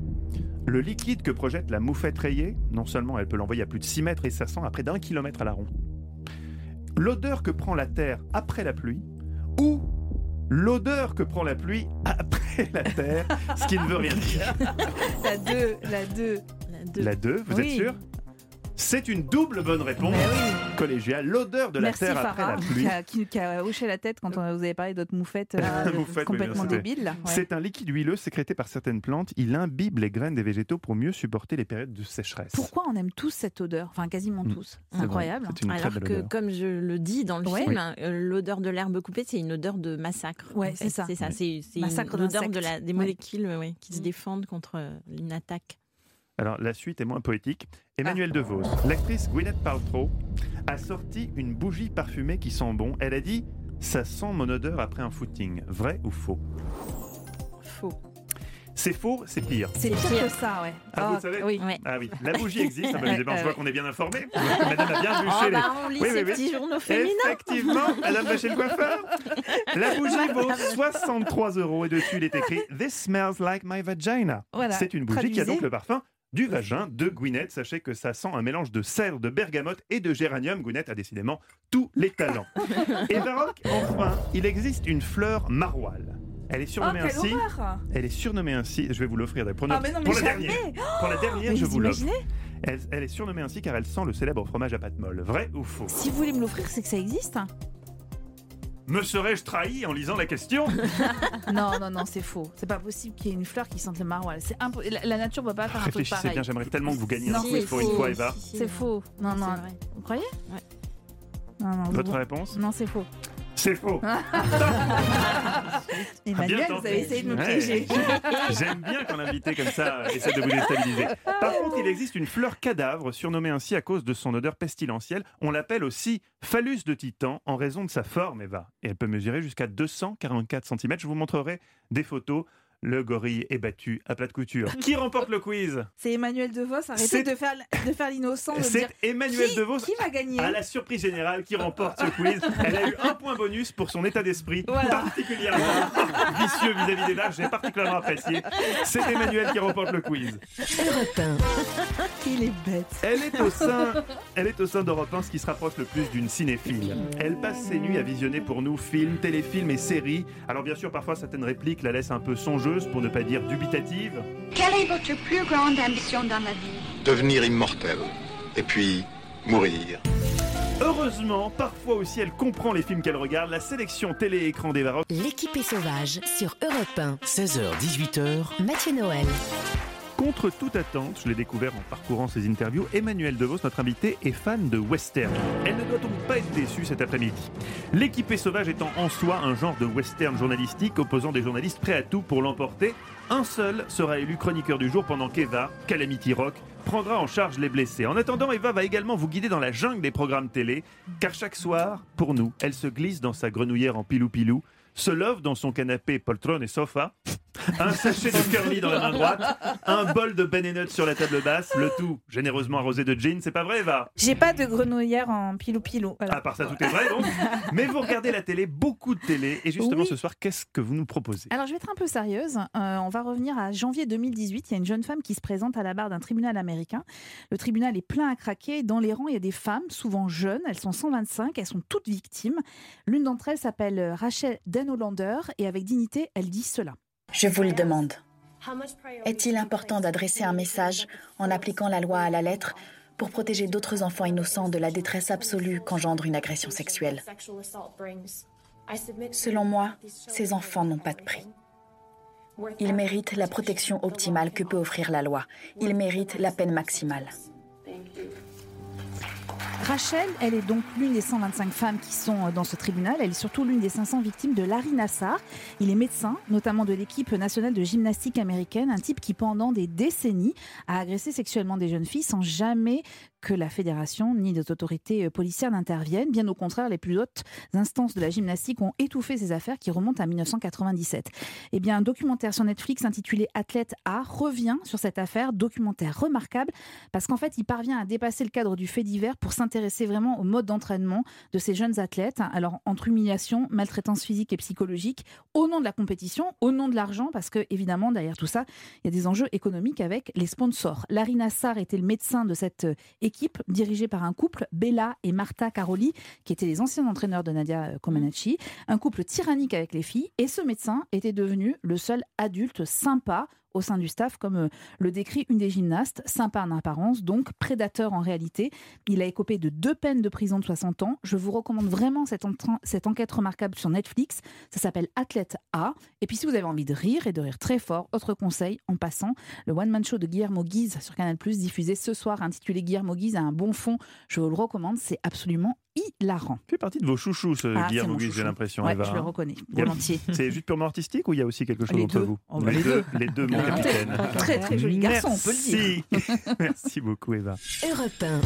Le liquide que projette la moufette rayée, non seulement elle peut l'envoyer à plus de six mètres et ça sent à près d'un kilomètre à la ronde. L'odeur que prend la terre après la pluie, ou l'odeur que prend la pluie après la terre, ce qui ne veut rien dire. La deux, la deux. La deux. La deux, vous Oui. êtes sûr? C'est une double bonne réponse Mais oui. collégiale. L'odeur de la Merci terre après Farah, la qui pluie. a, qui, qui a hoché la tête quand on- vous avez parlé d'autres moufettes, euh, Moufette, oui, complètement bien sûr. débiles. Ouais. C'est un liquide huileux sécrété par certaines plantes. Il imbibe les graines des végétaux pour mieux supporter les périodes de sécheresse. Pourquoi on aime tous cette odeur? Enfin, quasiment Mm. tous. C'est C'est incroyable. vrai, c'est une très Alors belle que, odeur. comme je le dis dans le Ouais. film, hein, euh, l'odeur de l'herbe coupée, c'est une odeur de massacre. Ouais, en fait. c'est ça. C'est ça. Ouais. C'est c'est Massacre une odeur de d'insectes. la, des Ouais. molécules ouais, qui se défendent contre euh, une attaque. Alors, la suite est moins poétique. Emmanuel Ah. DeVos, l'actrice Gwyneth Paltrow, a sorti une bougie parfumée qui sent bon. Elle a dit « Ça sent mon odeur après un footing ». Vrai ou faux? Faux. C'est faux, c'est pire. C'est pire pire. que ça, ouais. Ah, vous Oh, savez oui. Ouais. Ah oui, la bougie existe. Ah bah, évidemment, je vois Ouais. qu'on est bien informé. Madame a bien bûché Oh, les... bah, on lit Oui, ces oui, oui. petits journaux féminins. Effectivement, Madame va chez le coiffeur. La bougie vaut soixante-trois euros et dessus il est écrit « This smells like my vagina ». Voilà. C'est une bougie qui a Traduisez. donc le parfum du vagin de Gwyneth. Sachez que ça sent un mélange de cèdre, de bergamote et de géranium. Gwyneth a décidément tous les talents. Et Baroque, enfin, il existe une fleur maroilles. Elle est Oh, surnommée quelle ainsi. horreur! Elle est surnommée ainsi. Je vais vous l'offrir. Pour, Ah, mais non, mais pour la jamais. dernière. Pour la dernière, Mais je vous vous l'offre. imaginez? Elle, elle est surnommée ainsi car elle sent le célèbre fromage à pâte molle. Vrai ou faux? Si vous voulez me l'offrir, c'est que ça existe. Me serais-je trahi en lisant la question? Non, non, non, c'est faux. C'est pas possible qu'il y ait une fleur qui sente le maroilles. C'est impo- la, la nature ne peut pas faire un truc Réfléchissez pareil. bien, j'aimerais tellement que vous gagniez un Non, quiz c'est pour une faux. fois, Eva. C'est faux. Non, C'est non. vrai. Vous croyez? Ouais. Non, non, Votre vous- réponse? Non, c'est faux. C'est faux. Emmanuel, Bien vous tenté. avez essayé de me Ouais. piéger. J'aime bien quand l'invité comme ça euh, essaie de vous déstabiliser. Par contre, il existe une fleur cadavre surnommée ainsi à cause de son odeur pestilentielle. On l'appelle aussi phallus de titan en raison de sa forme, Eva. Et elle peut mesurer jusqu'à deux cent quarante-quatre centimètres. Je vous montrerai des photos. Le gorille est battu à plat de couture. Qui remporte le quiz? C'est Emmanuel DeVos. C'est- Arrêtez de faire, de faire l'innocent. de C'est dire Emmanuel qui, DeVos. Qui va gagner? À la surprise générale, qui remporte ce quiz. Elle a eu un point bonus pour son état d'esprit, Voilà. particulièrement vicieux vis-à-vis des vaches. J'ai particulièrement apprécié. C'est Emmanuel qui remporte le quiz. Europe un. Il est bête. Elle est au sein, elle est au sein d'Europe un, ce qui se rapproche le plus d'une cinéphile. Elle passe ses nuits à visionner pour nous films, téléfilms et séries. Alors bien sûr, parfois certaines répliques la laissent un peu songeuse, pour ne pas dire dubitative. Quelle est votre plus grande ambition dans la vie? Devenir immortel. Et puis, mourir. Heureusement, parfois aussi, elle comprend les films qu'elle regarde. La sélection télé-écran des Baroques. L'équipe est sauvage sur Europe un. seize heures dix-huit heures. Mathieu Noël. Contre toute attente, je l'ai découvert en parcourant ses interviews, Emmanuel DeVos, notre invité, est fan de western. Elle ne doit donc pas être déçue cet après-midi. L'équipée sauvage étant en soi un genre de western journalistique opposant des journalistes prêts à tout pour l'emporter, un seul sera élu chroniqueur du jour pendant qu'Eva, Calamity Rock, prendra en charge les blessés. En attendant, Eva va également vous guider dans la jungle des programmes télé, car chaque soir, pour nous, elle se glisse dans sa grenouillère en pilou-pilou, se love dans son canapé poltrone et sofa, un sachet de curly dans la main droite, un bol de Ben and Nuts sur la table basse, le tout généreusement arrosé de gin. C'est pas vrai, Eva? J'ai pas de grenouillère en pilou-pilou. Voilà. À part ça, tout est vrai, donc. Mais vous regardez la télé, beaucoup de télé. Et justement, Oui. ce soir, qu'est-ce que vous nous proposez? Alors, je vais être un peu sérieuse. Euh, on va revenir à janvier deux mille dix-huit. Il y a une jeune femme qui se présente à la barre d'un tribunal américain. Le tribunal est plein à craquer. Dans les rangs, il y a des femmes, souvent jeunes. Elles sont cent vingt-cinq. Elles sont toutes victimes. L'une d'entre elles s'appelle Rachel Denhollander. Et avec dignité, elle dit cela. Je vous le demande. Est-il important d'adresser un message en appliquant la loi à la lettre pour protéger d'autres enfants innocents de la détresse absolue qu'engendre une agression sexuelle? Selon moi, ces enfants n'ont pas de prix. Ils méritent la protection optimale que peut offrir la loi. Ils méritent la peine maximale. Rachel, elle est donc l'une des cent vingt-cinq femmes qui sont dans ce tribunal. Elle est surtout l'une des cinq cents victimes de Larry Nassar. Il est médecin, notamment de l'équipe nationale de gymnastique américaine, un type qui, pendant des décennies, a agressé sexuellement des jeunes filles sans jamais que la fédération ni les autorités policières n'interviennent. Bien au contraire, les plus hautes instances de la gymnastique ont étouffé ces affaires qui remontent à mille neuf cent quatre-vingt-dix-sept. Eh bien, un documentaire sur Netflix intitulé Athlète A revient sur cette affaire, documentaire remarquable parce qu'en fait, il parvient à dépasser le cadre du fait divers pour s'intéresser vraiment au mode d'entraînement de ces jeunes athlètes. Alors, entre humiliation, maltraitance physique et psychologique, au nom de la compétition, au nom de l'argent, parce que évidemment, derrière tout ça, il y a des enjeux économiques avec les sponsors. Larry Nassar était le médecin de cette équipe équipe dirigée par un couple, Bella et Marta Caroli, qui étaient les anciens entraîneurs de Nadia Comaneci, un couple tyrannique avec les filles, et ce médecin était devenu le seul adulte sympa au sein du staff, comme le décrit une des gymnastes, sympa en apparence, donc prédateur en réalité. Il a écopé de deux peines de prison de soixante ans. Je vous recommande vraiment cette, entra- cette enquête remarquable sur Netflix. Ça s'appelle Athlète A. Et puis si vous avez envie de rire, et de rire très fort, autre conseil, en passant, le one-man show de Guillermo Guise sur Canal plus, diffusé ce soir, intitulé Guillermo Guise a un bon fond. Je vous le recommande, c'est absolument hilarant. Ça fait partie de vos chouchous, ce Ah, Guillermo c'est mon Guise, j'ai chouchou. l'impression, Ouais, Eva. je le reconnais, Il y a- volontiers. C'est juste purement artistique ou il y a aussi quelque chose Les entre deux. vous? Oh, bah, les deux. Les deux, mon Ah, capitaine. très, très joli garçon, on peut le dire. Merci. Merci beaucoup, Eva. Europe un.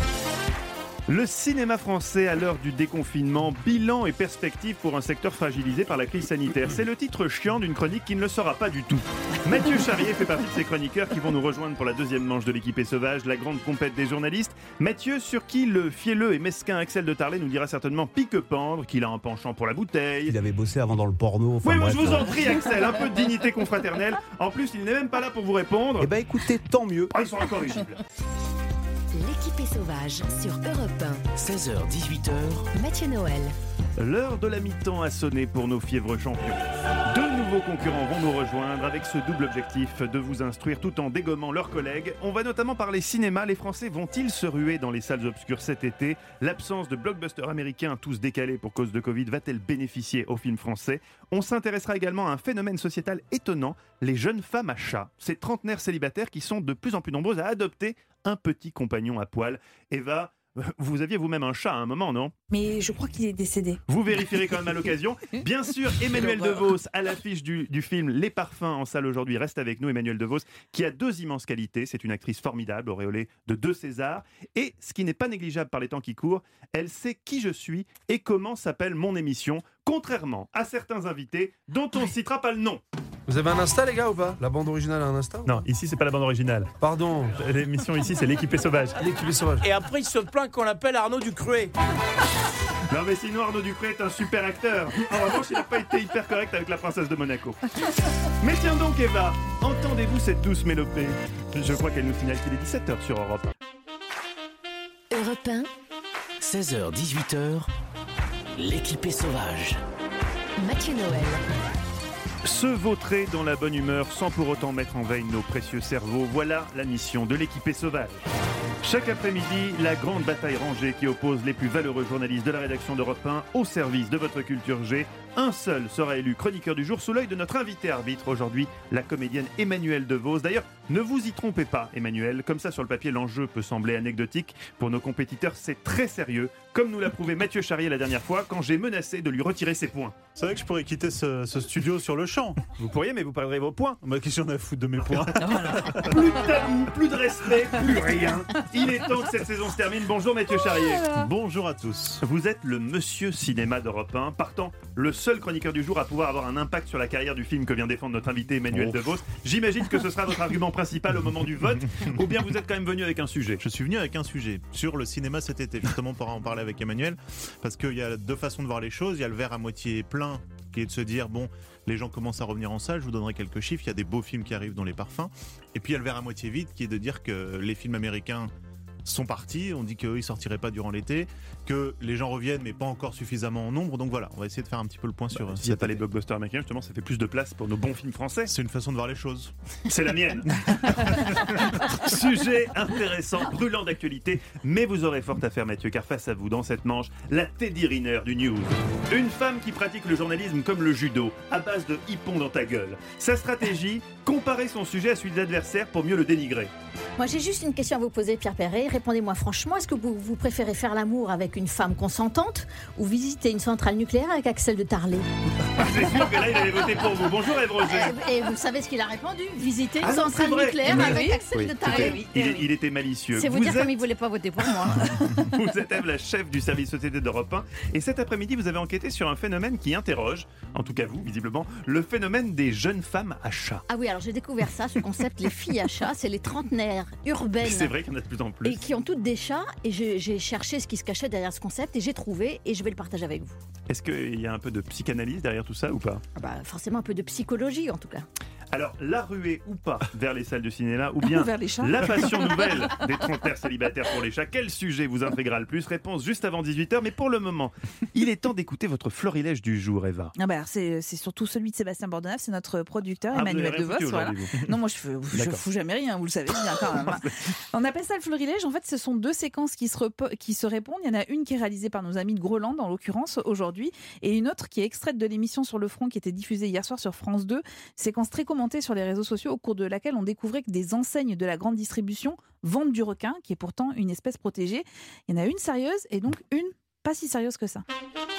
Le cinéma français à l'heure du déconfinement, bilan et perspective pour un secteur fragilisé par la crise sanitaire. C'est le titre chiant d'une chronique qui ne le sera pas du tout. Mathieu Charrier fait partie de ces chroniqueurs qui vont nous rejoindre pour la deuxième manche de l'équipée sauvage, la grande compète des journalistes. Mathieu, sur qui le fielleux et mesquin Axel de Tarlet nous dira certainement pique-pendre, qu'il a un penchant pour la bouteille. Il avait bossé avant dans le porno. Enfin, Oui, moi bref, je vous en euh, prie, Axel, un peu de dignité confraternelle. En plus, il n'est même pas là pour vous répondre. Eh ben écoutez, tant mieux. Ah, ils sont incorrigibles. L'équipée sauvage sur Europe un. seize heures dix-huit heures. Mathieu Noël. L'heure de la mi-temps a sonné pour nos fièvres champions. Deux nouveaux concurrents vont nous rejoindre avec ce double objectif de vous instruire tout en dégommant leurs collègues. On va notamment parler cinéma. Les Français vont-ils se ruer dans les salles obscures cet été? L'absence de blockbusters américains tous décalés pour cause de Covid va-t-elle bénéficier aux films français? On s'intéressera également à un phénomène sociétal étonnant, les jeunes femmes à chat. Ces trentenaires célibataires qui sont de plus en plus nombreuses à adopter un petit compagnon à poil. Eva, vous aviez vous-même un chat à un moment, non? Mais je crois qu'il est décédé. Vous vérifierez quand même à l'occasion. Bien sûr, Emmanuel DeVos à l'affiche du, du film Les Parfums en salle aujourd'hui. Reste avec nous, Emmanuel DeVos, qui a deux immenses qualités. C'est une actrice formidable, auréolée de deux Césars. Et ce qui n'est pas négligeable par les temps qui courent, elle sait qui je suis et comment s'appelle mon émission, contrairement à certains invités dont on ne citera pas le nom. Vous avez un Insta, les gars, ou pas? La bande originale a un Insta? Non, ici, c'est pas la bande originale. Pardon. L'émission ici, c'est l'équipée sauvage. L'équipée sauvage. Et après, il se plaint qu'on l'appelle Arnaud Ducruet. Non, mais sinon, Arnaud Ducruet est un super acteur. En revanche, il n'a pas été hyper correct avec la princesse de Monaco. Mais tiens donc, Eva, entendez-vous cette douce mélopée? Je crois qu'elle nous signale qu'il est dix-sept heures sur Europe. Europe un. seize heures dix-huit heures. L'équipée sauvage. Mathieu Noël. Se vautrer dans la bonne humeur sans pour autant mettre en veille nos précieux cerveaux, voilà la mission de l'équipée sauvage. Chaque après-midi, la grande bataille rangée qui oppose les plus valeureux journalistes de la rédaction d'Europe un au service de votre culture G. Un seul sera élu chroniqueur du jour sous l'œil de notre invité arbitre aujourd'hui, la comédienne Emmanuelle DeVos. D'ailleurs, Ne vous y trompez pas, Emmanuel. Comme ça, sur le papier, l'enjeu peut sembler anecdotique. Pour nos compétiteurs, c'est très sérieux. Comme nous l'a prouvé Mathieu Charrier la dernière fois, quand j'ai menacé de lui retirer ses points. C'est vrai que je pourrais quitter ce, ce studio sur le champ. Vous pourriez, mais vous perdrez vos points. Bah, qu'est-ce qu'on a à foutre de mes points? Plus de tabou, plus de respect, plus rien. Il est temps que cette saison se termine. Bonjour Mathieu Charrier. Bonjour à tous. Vous êtes le monsieur cinéma d'Europe un, partant le seul chroniqueur du jour à pouvoir avoir un impact sur la carrière du film que vient défendre notre invité Emmanuel Oh. DeVos. J'imagine que ce sera votre argument principal au moment du vote, ou bien vous êtes quand même venu avec un sujet. Je suis venu avec un sujet sur le cinéma cet été, justement pour en parler avec Emmanuel, parce qu'il y a deux façons de voir les choses. Il y a le verre à moitié plein, qui est de se dire, bon, les gens commencent à revenir en salle, je vous donnerai quelques chiffres, il y a des beaux films qui arrivent dans les parfums. Et puis il y a le verre à moitié vide, qui est de dire que les films américains sont partis, on dit qu'eux ils sortiraient pas durant l'été, que les gens reviennent mais pas encore suffisamment en nombre, donc voilà, on va essayer de faire un petit peu le point sur... Bah, S'il n'y a pas les blockbusters américains, justement, ça fait plus de place pour nos bons films français. C'est une façon de voir les choses. C'est la mienne. Sujet intéressant, brûlant d'actualité, mais vous aurez fort à faire, Mathieu, car face à vous, dans cette manche, la Teddy Riner du news. Une femme qui pratique le journalisme comme le judo, à base de hippon dans ta gueule. Sa stratégie, comparer son sujet à celui de l'adversaire pour mieux le dénigrer. Moi, j'ai juste une question à vous poser, Pierre Perret. Répondez-moi franchement, est-ce que vous, vous préférez faire l'amour avec une femme consentante ou visiter une centrale nucléaire avec Axel de Tarlé? C'est sûr que là, il avait voté pour vous. Bonjour, Ève Roger. Et vous savez ce qu'il a répondu? Visiter une Ah non, centrale c'est vrai. nucléaire Oui. avec Axel Oui, de tout Tarlé. à fait. Il, est- il était malicieux. C'est vous, dire êtes, comme il ne voulait pas voter pour moi. vous êtes Ève, la chef du service société d'Europe un. Et cet après-midi, vous avez enquêté sur un phénomène qui interroge, en tout cas vous, visiblement, le phénomène des jeunes femmes à chat. Ah oui, alors j'ai découvert ça, ce concept, les filles à chat, c'est les trentenaires urbaines. C'est vrai qu'il y en a de plus en plus. Et qui ont toutes des chats, et j'ai j'ai cherché ce qui se cachait derrière ce concept, et j'ai trouvé, et je vais le partager avec vous. Est-ce qu'il y a un peu de psychanalyse derrière tout ça ou pas? Ah bah, forcément un peu de psychologie en tout cas. Alors, la ruée ou pas vers les salles de cinéma, ou bien Ou vers les chats. la passion nouvelle des trentenaires célibataires pour les chats. Quel sujet vous intriguera le plus? Réponse juste avant dix-huit heures. Mais pour le moment, il est temps d'écouter votre florilège du jour, Eva. Ah bah alors, c'est, c'est surtout celui de Sébastien Bordenave, c'est notre producteur Ah, vous Emmanuel avez rien foutu DeVos. Voilà. aujourd'hui, vous. Non, moi je, fais, je D'accord. fous jamais rien, vous le savez bien quand même. On appelle ça le florilège. En fait, ce sont deux séquences qui se, repo- qui se répondent. Il y en a une qui est réalisée par nos amis de Groland, en l'occurrence, aujourd'hui, et une autre qui est extraite de l'émission Sur le front qui était diffusée hier soir sur France deux. Séquence très commentée sur les réseaux sociaux, au cours de laquelle on découvrait que des enseignes de la grande distribution vendent du requin, qui est pourtant une espèce protégée. Il y en a une sérieuse et donc une pas si sérieuse que ça.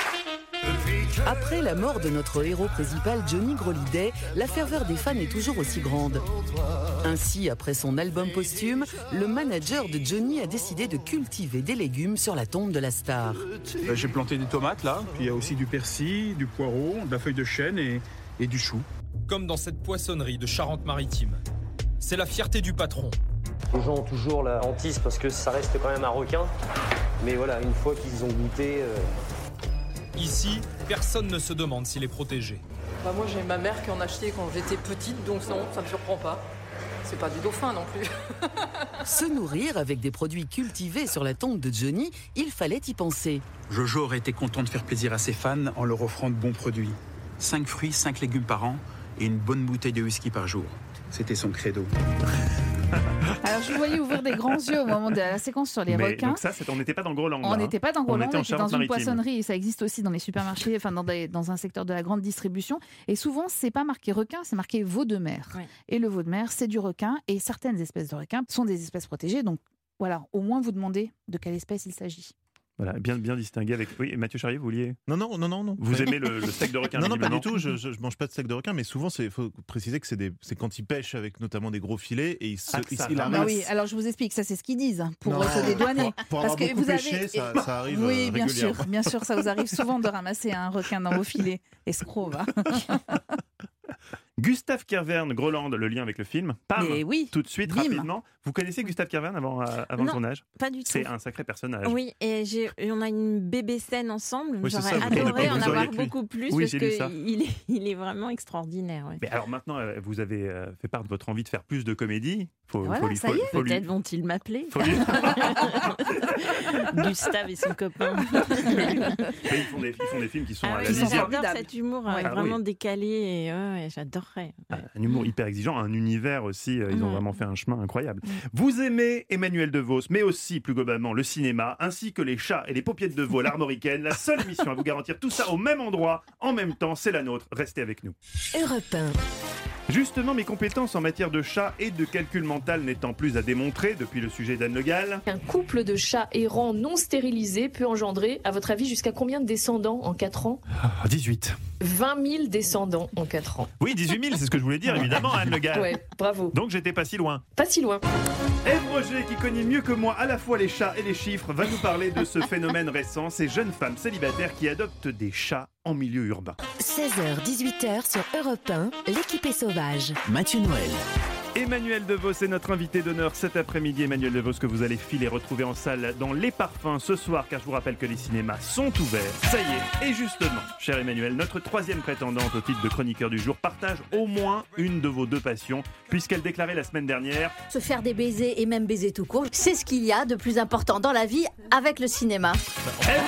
Après la mort de notre héros principal Johnny Groliday, la ferveur des fans est toujours aussi grande. Ainsi, après son album posthume, le manager de Johnny a décidé de cultiver des légumes sur la tombe de la star. Euh, J'ai planté des tomates là, puis il y a aussi du persil, du poireau, de la feuille de chêne et, et du chou. Comme dans cette poissonnerie de Charente-Maritime. C'est la fierté du patron. Les gens ont toujours la hantise parce que ça reste quand même un requin. Mais voilà, une fois qu'ils ont goûté... Euh... Ici, personne ne se demande s'il est protégé. Bah moi j'ai ma mère qui en achetait quand j'étais petite, donc non, ça me surprend pas. C'est pas du dauphin non plus. Se nourrir avec des produits cultivés sur la tombe de Johnny, il fallait y penser. Jojo aurait été content de faire plaisir à ses fans en leur offrant de bons produits. cinq fruits, cinq légumes par an et une bonne bouteille de whisky par jour. C'était son credo. Alors je vous voyais ouvrir des grands yeux au moment de la séquence sur les Mais requins. donc ça, c'est- on n'était pas dans Groland. On là, n'était hein. pas dans On Groland, était en on était dans une Charente-Maritime. poissonnerie et ça existe aussi dans les supermarchés, enfin dans, des- dans un secteur de la grande distribution. Et souvent, c'est pas marqué requin, c'est marqué veau de mer. Ouais. Et le veau de mer, c'est du requin. Et certaines espèces de requins sont des espèces protégées. Donc voilà, au moins vous demandez de quelle espèce il s'agit. Voilà, bien, bien distingué avec. Oui, Mathieu Charrier, vous vouliez. Non, non, non, non. non. Vous aimez le, le steak de requin? Non, non, pas du visiblement. tout. Je, je, je mange pas de steak de requin, mais souvent, il faut préciser que c'est, des, c'est quand ils pêchent avec notamment des gros filets et ils se, Ah, que ils- ça ils ramasse. Ah ramassent. oui, alors je vous explique, ça c'est ce qu'ils disent pour Non, se dédouaner. pour- pour avoir beaucoup pêché, ça- ça arrive, Oui, euh, bien sûr, régulièrement. bien sûr, ça vous arrive souvent de ramasser un requin dans vos filets. Escroc, va. Gustave Kervern, Groland, le lien avec le film. Pam, Mais oui, tout de suite, bim. rapidement. Vous connaissez Gustave Kervern avant, euh, avant le Non, tournage? pas du tout. C'est un sacré personnage. Oui, et, j'ai, et on a une bébé scène ensemble. Oui, c'est J'aurais ça, vous adoré auriez- en vous avoir auriez avec lui. beaucoup plus Oui, parce j'ai lu ça. qu'il est, il est vraiment extraordinaire. ouais. Mais alors maintenant, euh, vous avez euh, fait part de votre envie de faire plus de comédie. Faut, Voilà, faut lui- ça faut- y est, faut lui- peut-être vont-ils m'appeler. faut lui- Gustave et son copain. Mais ils, font des, ils font des films qui sont Ah à oui, la lisière. j'adore cet humour euh, Ouais. Ah vraiment oui. décalé et ouais, ouais, j'adorerais. Un humour hyper exigeant, un univers aussi. euh, Ils ont Mhm. vraiment fait un chemin incroyable. Vous aimez Emmanuel DeVos, mais aussi plus globalement le cinéma, ainsi que les chats et les paupiètes de veau à l'armoricaine. La seule mission à vous garantir tout ça au même endroit, en même temps, c'est la nôtre. Restez avec nous. Europe un. Justement, mes compétences en matière de chat et de calcul mental n'étant plus à démontrer depuis le sujet d'Anne Le Gall. Un couple de chats errants non stérilisés peut engendrer, à votre avis, jusqu'à combien de descendants en quatre ans ? Ah, dix-huit. vingt mille descendants en quatre ans. Oui, dix-huit mille, c'est ce que je voulais dire, évidemment, Anne Le Gall. Ouais, bravo. Donc j'étais pas si loin. Pas si loin. Ève Roger, qui connaît mieux que moi à la fois les chats et les chiffres, va nous parler de ce phénomène récent, ces jeunes femmes célibataires qui adoptent des chats en milieu urbain. seize heures dix-huit heures sur Europe un, l'équipe est sauvage. Mathieu Noël. Emmanuel Devos est notre invité d'honneur cet après-midi. Emmanuel Devos que vous allez filer retrouver en salle dans Les Parfums ce soir, car je vous rappelle que les cinémas sont ouverts. Ça y est. Et justement, cher Emmanuel, notre troisième prétendante au titre de chroniqueur du jour partage au moins une de vos deux passions, puisqu'elle déclarait la semaine dernière « Se faire des baisers et même baiser tout court, c'est ce qu'il y a de plus important dans la vie avec le cinéma. » Ève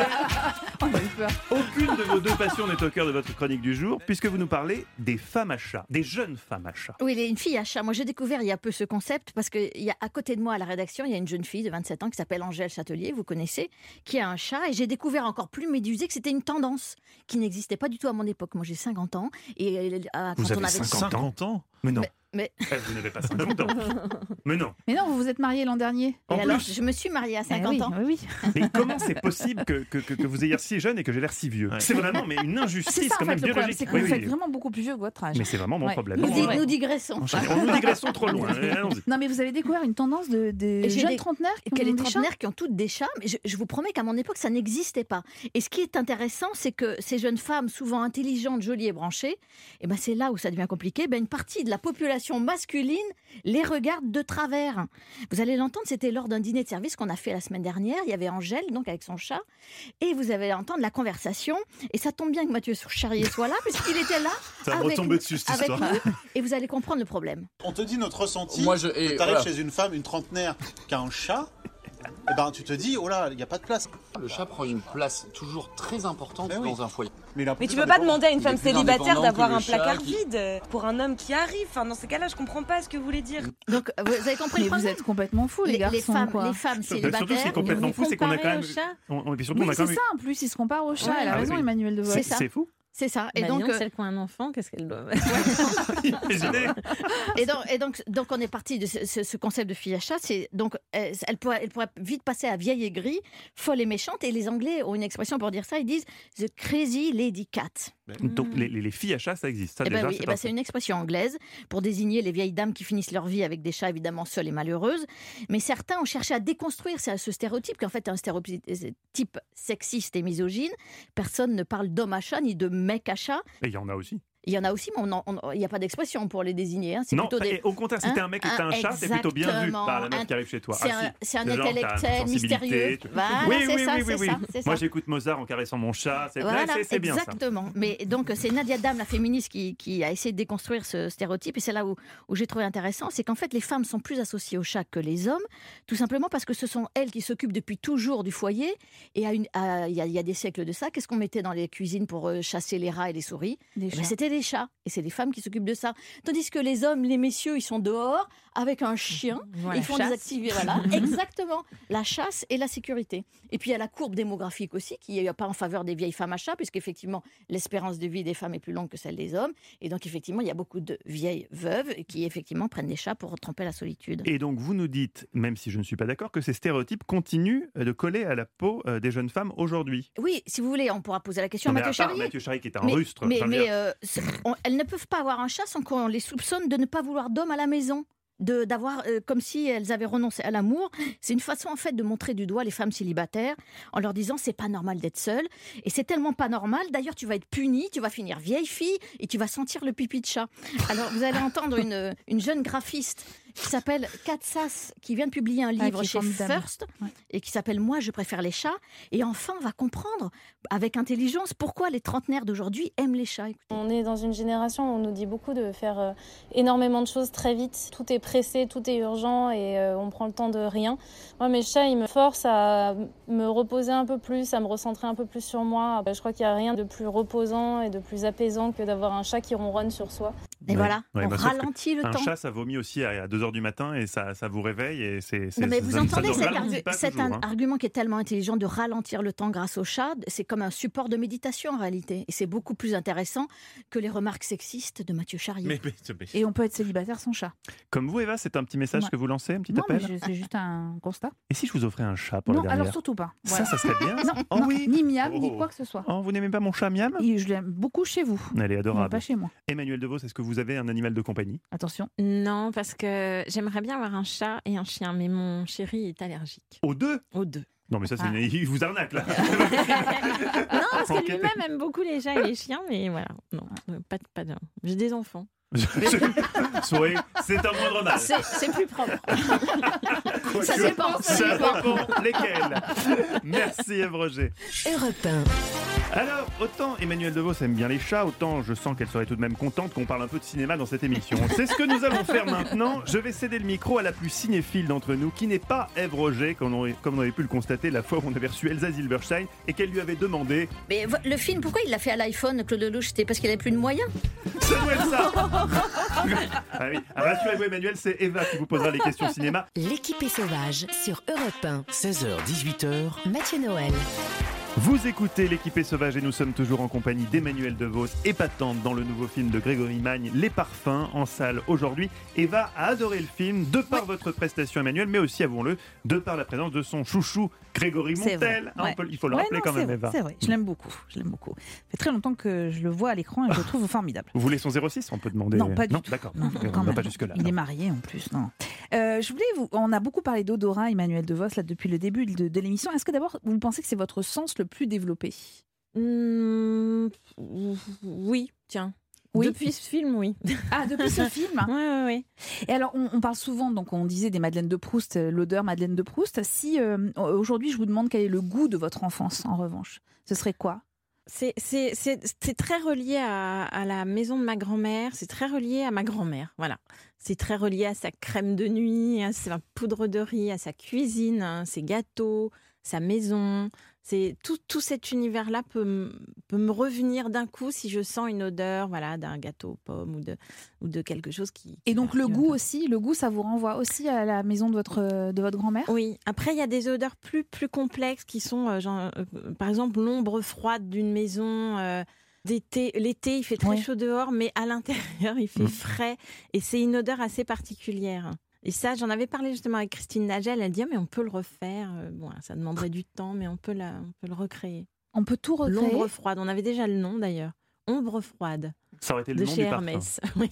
Roger, aucune de vos deux passions n'est au cœur de votre chronique du jour, puisque vous nous parlez des femmes à chat, des jeunes femmes à chat. Oui, il y a une fille à chat. Moi, j'ai découvert il y a peu ce concept parce que il y a, à côté de moi à la rédaction, il y a une jeune fille de vingt-sept ans qui s'appelle Angèle Châtelier, vous connaissez, qui a un chat. Et j'ai découvert encore plus médusé que c'était une tendance qui n'existait pas du tout à mon époque. Moi, j'ai cinquante ans. Et, euh, quand vous on avez avait cinquante ans ? Mais non. Mais, mais... Eh, vous n'avez pas cinquante ans. Mais non. Mais non, vous vous êtes mariée l'an dernier. En et plus. alors, je me suis mariée à cinquante eh oui, ans. Oui, oui. Mais comment c'est possible que, que, que, que vous ayez l'air si jeune et que j'ai l'air si vieux ? C'est vraiment mais une injustice C'est ça, quand en fait, même le problème, biologique. c'est que Oui, vous oui. faites vraiment beaucoup plus vieux que votre âge. Mais c'est vraiment mon Ouais. problème. Nous, Bon, di- ouais. nous digressons. On nous digressons trop loin. Allons-y. Non, mais vous avez découvert une tendance de, des J'ai jeunes des- trentenaires qui que ont les des chats. trentenaires qui ont toutes des chats, mais je, je vous promets qu'à mon époque, ça n'existait pas. Et ce qui est intéressant, c'est que ces jeunes femmes, souvent intelligentes, jolies et branchées, et ben c'est là où ça devient compliqué, ben une partie de la population masculine les regarde de travers. Vous allez l'entendre, c'était lors d'un dîner de service qu'on a fait la semaine dernière, il y avait Angèle, donc avec son chat, et vous allez entendre la conversation, et ça tombe bien que Mathieu Charrier soit là, puisqu'il était là, Ça va me avec, retomber dessus, cette avec histoire. nous, et vous allez comprendre le problème. On te dit notre ressenti. Moi, je- et tu arrives voilà. chez une femme, une trentenaire, qui a un chat, et ben tu te dis, oh là, il n'y a pas de place. Le chat prend une place toujours très importante oui. dans un foyer. Mais, il a Mais plus tu peux pas indépendant. demander à une Il femme est plus célibataire indépendant d'avoir que le un placard chat qui- vide pour un homme qui arrive. Enfin, dans ces cas-là, je comprends pas ce que vous voulez dire. Donc, vous avez compris Mais le vous problème êtes complètement fous, les, les, garçons. les femmes, quoi. les femmes Surtout, ce qui est célibataires. complètement fou, c'est qu'on a quand même. Comparé au chat. On, on- et surtout, Oui, on a quand c'est même. ça, en plus, ils se comparent au chat. Ouais, Elle a ah raison, oui. Emmanuel Devos. C'est ça. C'est fou. C'est ça. Et Bah, donc, dis donc, euh, celle qui a un enfant, qu'est-ce qu'elle doit. Imaginez. et donc, et donc, donc, on est parti de ce, ce- ce concept de fille à chat. C'est donc, elle, elle pourrait, elle pourrait vite passer à vieille aigrie, folle et méchante. Et les Anglais ont une expression pour dire ça. Ils disent the crazy lady cat. Donc les, les- les filles à chat, ça existe. Ça Eh ben déjà, oui, c'est eh pas ben c'est une expression anglaise pour désigner les vieilles dames qui finissent leur vie avec des chats évidemment seules et malheureuses. Mais certains ont cherché à déconstruire ce, ce stéréotype, qui en fait est un stéréotype sexiste et misogyne. Personne ne parle d'homme à chat ni de mec à chat. Et il y en a aussi. Il y en a aussi, mais on en- on- il n'y a pas d'expression pour les désigner. hein. C'est Non, plutôt des... et au contraire, si t'es un mec et que t'as un chat, c'est plutôt bien vu Exactement. par la meuf Un- qui arrive chez toi. C'est Ah, un, si. c'est un C'est genre, t'as une intellectuel sensibilité, mystérieux. tu- Voilà, oui, c'est oui, ça, oui, c'est oui, ça, oui. c'est Moi, ça. j'écoute Mozart en caressant mon chat. C'est Voilà, c'est- c'est bien ça. exactement. Mais donc, c'est Nadia Dame, la féministe, qui, qui a essayé de déconstruire ce stéréotype. Et c'est là où, où j'ai trouvé intéressant, c'est qu'en fait, les femmes sont plus associées au chat que les hommes, tout simplement parce que ce sont elles qui s'occupent depuis toujours du foyer. Et à une- à- il y, a- il y a des siècles de ça, qu'est-ce qu'on mettait dans les cuisines pour euh, chasser les rats et les souris Des Eh ben, chats. C'était des chats. Et c'est les femmes qui s'occupent de ça. Tandis que les hommes, les messieurs, ils sont dehors avec un chien. Voilà, ils font chasse. des activités. Voilà, exactement. La chasse et la sécurité. Et puis il y a la courbe démographique aussi, qui n'est pas en faveur des vieilles femmes à chat, puisqu'effectivement, l'espérance de vie des femmes est plus longue que celle des hommes. Et donc, effectivement, il y a beaucoup de vieilles veuves qui, effectivement, prennent des chats pour tremper la solitude. Et donc, vous nous dites, même si je ne suis pas d'accord, que ces stéréotypes continuent de coller à la peau euh, des jeunes femmes aujourd'hui. Oui, si vous voulez, on pourra poser la question Non, à mais Mathieu à part Charrier. Mathieu Charrier qui est un mais, rustre. Mais, enfin, je veux mais, dire, euh, c'est- on- elles ne peuvent pas avoir un chat sans qu'on les soupçonne de ne pas vouloir d'homme à la maison. De, d'avoir euh, comme si elles avaient renoncé à l'amour. C'est une façon en fait de montrer du doigt les femmes célibataires en leur disant c'est pas normal d'être seule et c'est tellement pas normal, d'ailleurs tu vas être punie, tu vas finir vieille fille et tu vas sentir le pipi de chat. Alors vous allez entendre une, une jeune graphiste qui s'appelle Kat Sass, qui vient de publier un livre qui est chez formidable. First et qui s'appelle Moi je préfère les chats, et enfin on va comprendre avec intelligence pourquoi les trentenaires d'aujourd'hui aiment les chats. Écoutez. On est dans une génération où on nous dit beaucoup de faire euh, énormément de choses très vite. Tout est pressé, tout est urgent et euh, on prend le temps de rien. Moi, mes chats, ils me forcent à me reposer un peu plus, à me recentrer un peu plus sur moi. Je crois qu'il n'y a rien de plus reposant et de plus apaisant que d'avoir un chat qui ronronne sur soi. Et Ouais. voilà, Ouais, on bah, sauf que ralentit le un temps. chat, ça vomit aussi à deux heures du matin et ça, ça vous réveille. Et c'est, c'est, Non, mais ça- vous ça entendez ne cet, ralentit argu- pas cet toujours, un- hein. argument qui est tellement intelligent de ralentir le temps grâce au chat, c'est comme un support de méditation en réalité. Et c'est beaucoup plus intéressant que les remarques sexistes de Mathieu Chariot. Mais- mais- mais- Et on peut être célibataire sans chat. Comme vous, Eva, c'est un petit message Ouais. que vous lancez, un petit Non, mais appel je- c'est juste un constat. Et si je vous offrais un chat pour Non, la dernière alors surtout pas. Ça, ça serait bien. Non, Oh non, oui. ni miam, ni Oh. quoi que ce soit. Oh, vous n'aimez pas mon chat Miam? Et je l'aime beaucoup chez vous. Elle est Mais adorable. pas chez moi. Emmanuel Devos, est-ce que vous avez un animal de compagnie? Attention. Non, parce que j'aimerais bien avoir un chat et un chien, mais mon chéri est allergique. Aux deux? Aux deux. Non, mais ça, c'est Ah. une- il vous arnaque là. Non, parce que Enquêtez. lui-même aime beaucoup les chats et les chiens, mais voilà. Non, pas, de- pas de... J'ai des enfants. Soyez, c'est un moindre mal. C'est c'est plus propre. Quoique, Ça dépend, ça ça dépend. dépend lesquels. Merci Ève Roger. Europe un. Alors, autant Emmanuel Devos aime bien les chats, autant je sens qu'elle serait tout de même contente qu'on parle un peu de cinéma dans cette émission. C'est ce que nous allons faire maintenant. Je vais céder le micro à la plus cinéphile d'entre nous, qui n'est pas Ève Roger, comme on, comme on avait pu le constater la fois où on avait reçu Elsa Zilberstein et qu'elle lui avait demandé. Mais vo- le film, pourquoi il l'a fait à l'iPhone, Claude Lelouch? C'était parce qu'il n'avait plus de moyens? Ça doit être ça. Ah oui, rassurez-vous Emmanuel, c'est Eva qui vous posera les questions cinéma. L'équipée sauvage sur Europe un. seize heures dix-huit heures. Mathieu Noël. Vous écoutez l'équipée sauvage et nous sommes toujours en compagnie d'Emmanuel Devos, épatante dans le nouveau film de Grégory Magne, Les Parfums, en salle aujourd'hui. Eva a adoré le film, de par votre prestation Emmanuel, mais aussi, avouons-le, de par la présence de son chouchou Grégory C'est vrai, Montel. Hein, ouais. on peut- il faut le Ouais, rappeler non, quand c'est même vrai, Eva. C'est vrai, je l'aime beaucoup. Je l'aime beaucoup. Ça fait très longtemps que je le vois à l'écran et je le trouve formidable. Vous voulez son zéro six? On peut demander. Non, pas du tout. D'accord. Non, non, on quand va même. pas jusque-là. Il non. est marié en plus. Non. Euh, je voulais vous. On a beaucoup parlé d'odorat, Emmanuel Devos, là, depuis le début de, de l'émission. Est-ce que d'abord, vous pensez que c'est votre sens le plus développé? Mmh, oui, tiens. Oui. Depuis ce film, oui. Ah, depuis ce film. Oui, oui, oui. Et alors, on, on parle souvent, donc on disait des Madeleines de Proust, euh, l'odeur Madeleine de Proust. Si euh, aujourd'hui, je vous demande quel est le goût de votre enfance, en revanche, ce serait quoi? C'est, c'est, c'est, c'est très relié à, à la maison de ma grand-mère, c'est très relié à ma grand-mère, voilà. C'est très relié à sa crème de nuit, à sa poudre de riz, à sa cuisine, hein, ses gâteaux, sa maison. C'est, tout, tout cet univers-là peut, m- peut me revenir d'un coup si je sens une odeur, voilà, d'un gâteau aux pommes ou de, ou de quelque chose qui... Et donc le goût aussi, le goût, ça vous renvoie aussi à la maison de votre, de votre grand-mère? Oui, après il y a des odeurs plus, plus complexes qui sont, euh, genre, euh, par exemple, l'ombre froide d'une maison... euh, d'été. L'été, il fait très Ouais. chaud dehors, mais à l'intérieur, il fait Mmh. frais. Et c'est une odeur assez particulière. Et ça, j'en avais parlé justement avec Christine Nagel. Elle dit, ah, mais on peut le refaire. Euh, Bon, ça demanderait du temps, mais on peut, la, on peut le recréer. On peut tout recréer. L'ombre froide, on avait déjà le nom d'ailleurs. Ombre froide. Ça aurait été le de nom chez du parfum. Hermès. Oui.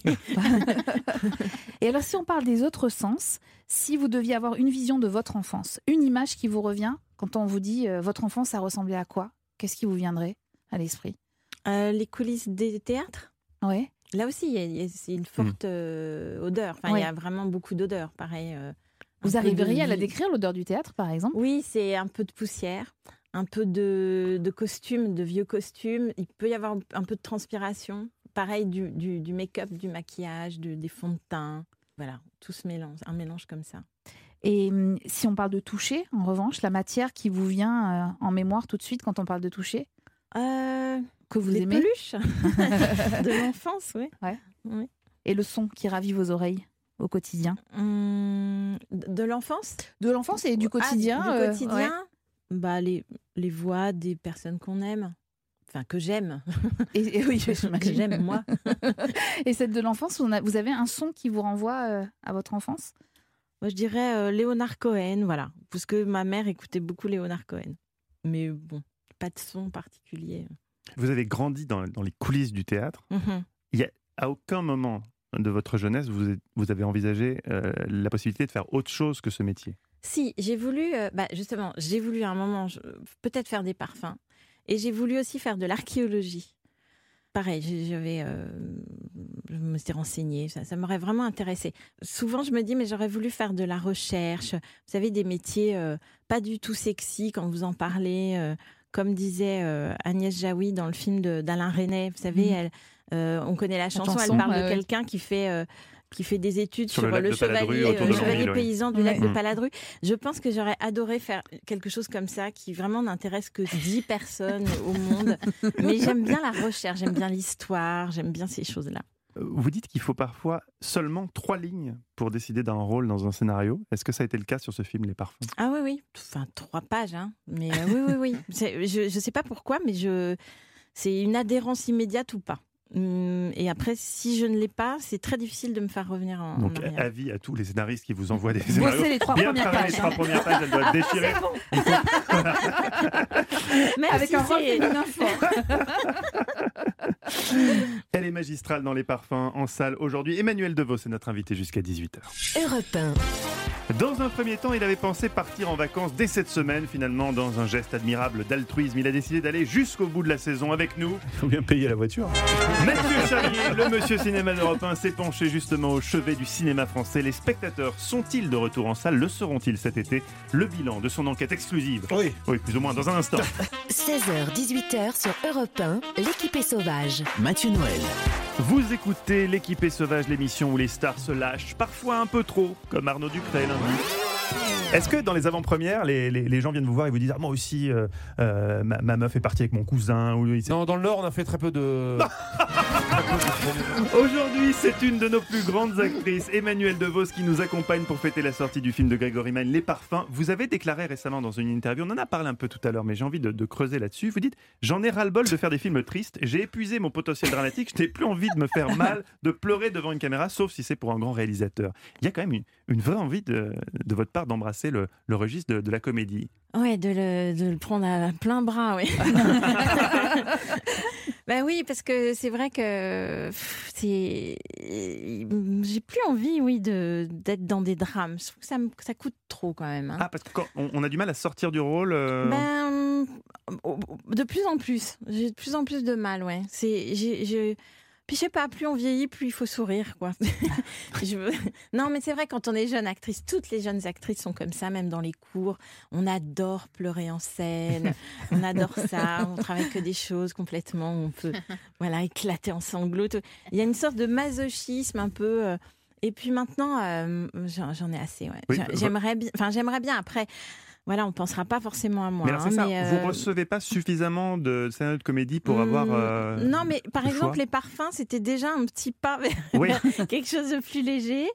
Et alors, si on parle des autres sens, si vous deviez avoir une vision de votre enfance, une image qui vous revient, quand on vous dit euh, votre enfance, ça ressemblait à quoi? Qu'est-ce qui vous viendrait à l'esprit? Euh, les coulisses des théâtres. Ouais. Là aussi, il y a, il y a- c'est une forte euh, odeur. Enfin, Ouais. il y a vraiment beaucoup d'odeurs. Pareil. euh, un Vous peu arriveriez de à la vie. décrire, l'odeur du théâtre, par exemple? Oui, c'est un peu de poussière, un peu de, de costumes, de vieux costumes. Il peut y avoir un peu de transpiration. Pareil, du, du, du make-up, du maquillage, du- des fonds de teint. Voilà, tout se mélange, un mélange comme ça. Et hum, si on parle de toucher, en revanche, la matière qui vous vient euh, en mémoire tout de suite quand on parle de toucher, Euh, que vous les aimez? peluches de l'enfance, oui. Ouais. Oui. Et le son qui ravit vos oreilles au quotidien? Hum, de de l'enfance De l'enfance et du quotidien. Ah, du euh, quotidien ouais. bah, les, les voix des personnes qu'on aime. Enfin, que j'aime. Et, et oui, que j'imagine. j'aime, moi. Et celle de l'enfance, vous en a- vous avez un son qui vous renvoie euh, à votre enfance? Moi, je dirais euh, Léonard Cohen, voilà. Parce que ma mère écoutait beaucoup Léonard Cohen. Mais bon, pas de son particulier. Vous avez grandi dans, dans les coulisses du théâtre. Mhm. Il y a, à aucun moment de votre jeunesse, vous, vous avez envisagé euh, la possibilité de faire autre chose que ce métier? Si, j'ai voulu, euh, bah, justement, j'ai voulu à un moment je- peut-être faire des parfums. Et j'ai voulu aussi faire de l'archéologie. Pareil, j'ai- j'avais, euh, je me suis renseignée, ça, ça m'aurait vraiment intéressée. Souvent, je me dis, mais j'aurais voulu faire de la recherche. Vous savez, des métiers euh, pas du tout sexy quand vous en parlez. euh, comme disait euh, Agnès Jaoui dans le film de- d'Alain Resnais. Vous savez, Mhm. elle, euh, on connaît la chanson, chanson, elle parle ouais, de ouais. quelqu'un qui fait... euh, qui fait des études Sur sur, le le, lac de Paladru, chevalier, autour euh, de chevalier Grenville, oui. paysan du Ouais. lac de Mhm. Paladru. Je pense que j'aurais adoré faire quelque chose comme ça, qui vraiment n'intéresse que dix personnes au monde. Mais j'aime bien la recherche, j'aime bien l'histoire, j'aime bien ces choses-là. Vous dites qu'il faut parfois seulement trois lignes pour décider d'un rôle dans un scénario. Est-ce que ça a été le cas sur ce film, Les Parfums ? Ah oui, oui. Enfin, trois pages. Hein. Mais euh, oui, oui, oui. C'est, je ne sais pas pourquoi, mais je, c'est une adhérence immédiate ou pas. Et après, si je ne l'ai pas, c'est très difficile de me faire revenir en, Donc, en arrière. avis à tous les scénaristes qui vous envoient des scénarios. Bossez les trois Bien premières travailler pages. les trois premières pages, elles doivent déchirer. Même Avec si un rôle c'est- féminin fort. Elle est magistrale dans Les Parfums en salle aujourd'hui. Emmanuel Devos est notre invité jusqu'à dix-huit heures. Europe un. Dans un premier temps, il avait pensé partir en vacances dès cette semaine. Finalement, dans un geste admirable d'altruisme, il a décidé d'aller jusqu'au bout de la saison avec nous. Il faut bien payer la voiture. Mathieu Charrier, le monsieur cinéma d'Europe un, s'est penché justement au chevet du cinéma français. Les spectateurs sont-ils de retour en salle ? Le seront-ils cet été ? Le bilan de son enquête exclusive. Oui. Oui, plus ou moins dans un instant. seize heures dix-huit heures sur Europe un, l'équipe est sauvage. Mathieu Noël. Vous écoutez L'équipe est sauvage, l'émission où les stars se lâchent, parfois un peu trop, comme Arnaud Ducret lundi. Est-ce que dans les avant-premières, les, les, les gens viennent vous voir et vous disent ah, moi aussi, euh, euh, ma, ma meuf est partie avec mon cousin ou... Non, dans le Nord, on a fait très peu de. Aujourd'hui, c'est une de nos plus grandes actrices, Emmanuel Devos, qui nous accompagne pour fêter la sortie du film de Grégory Mann, Les Parfums. Vous avez déclaré récemment dans une interview, on en a parlé un peu tout à l'heure, mais j'ai envie de, de creuser là-dessus. Vous dites j'en ai ras-le-bol de faire des films tristes, j'ai épuisé mon potentiel dramatique, je n'ai plus envie de me faire mal, de pleurer devant une caméra, sauf si c'est pour un grand réalisateur. Il y a quand même une, une vraie envie de, de votre part d'embrasser le, le registre de, de la comédie. Ouais, de le, de le prendre à plein bras, oui. Ben oui, parce que c'est vrai que pff, c'est... j'ai plus envie, oui, de, d'être dans des drames. Je trouve que ça, me, que ça coûte trop quand même. Hein. Ah, parce qu'on on a du mal à sortir du rôle euh... Ben, de plus en plus. J'ai de plus en plus de mal, ouais. C'est, j'ai, j'ai... Puis je sais pas, plus on vieillit, plus il faut sourire, quoi. Je veux... Non, mais c'est vrai, quand on est jeune actrice, toutes les jeunes actrices sont comme ça, même dans les cours. On adore pleurer en scène, on adore ça, on travaille que des choses complètement, où on peut voilà, éclater en sanglots. Tout. Il y a une sorte de masochisme un peu... Euh... Et puis maintenant, euh, j'en, j'en ai assez, ouais. Oui, j'aimerais, bien, enfin, j'aimerais bien, après... Voilà, on ne pensera pas forcément à moi. Mais alors c'est hein, ça, mais euh... vous ne recevez pas suffisamment de scénarios de comédie pour mmh, avoir... Euh, non, mais par exemple, choix. Les Parfums, c'était déjà un petit pas vers, oui. vers quelque chose de plus léger.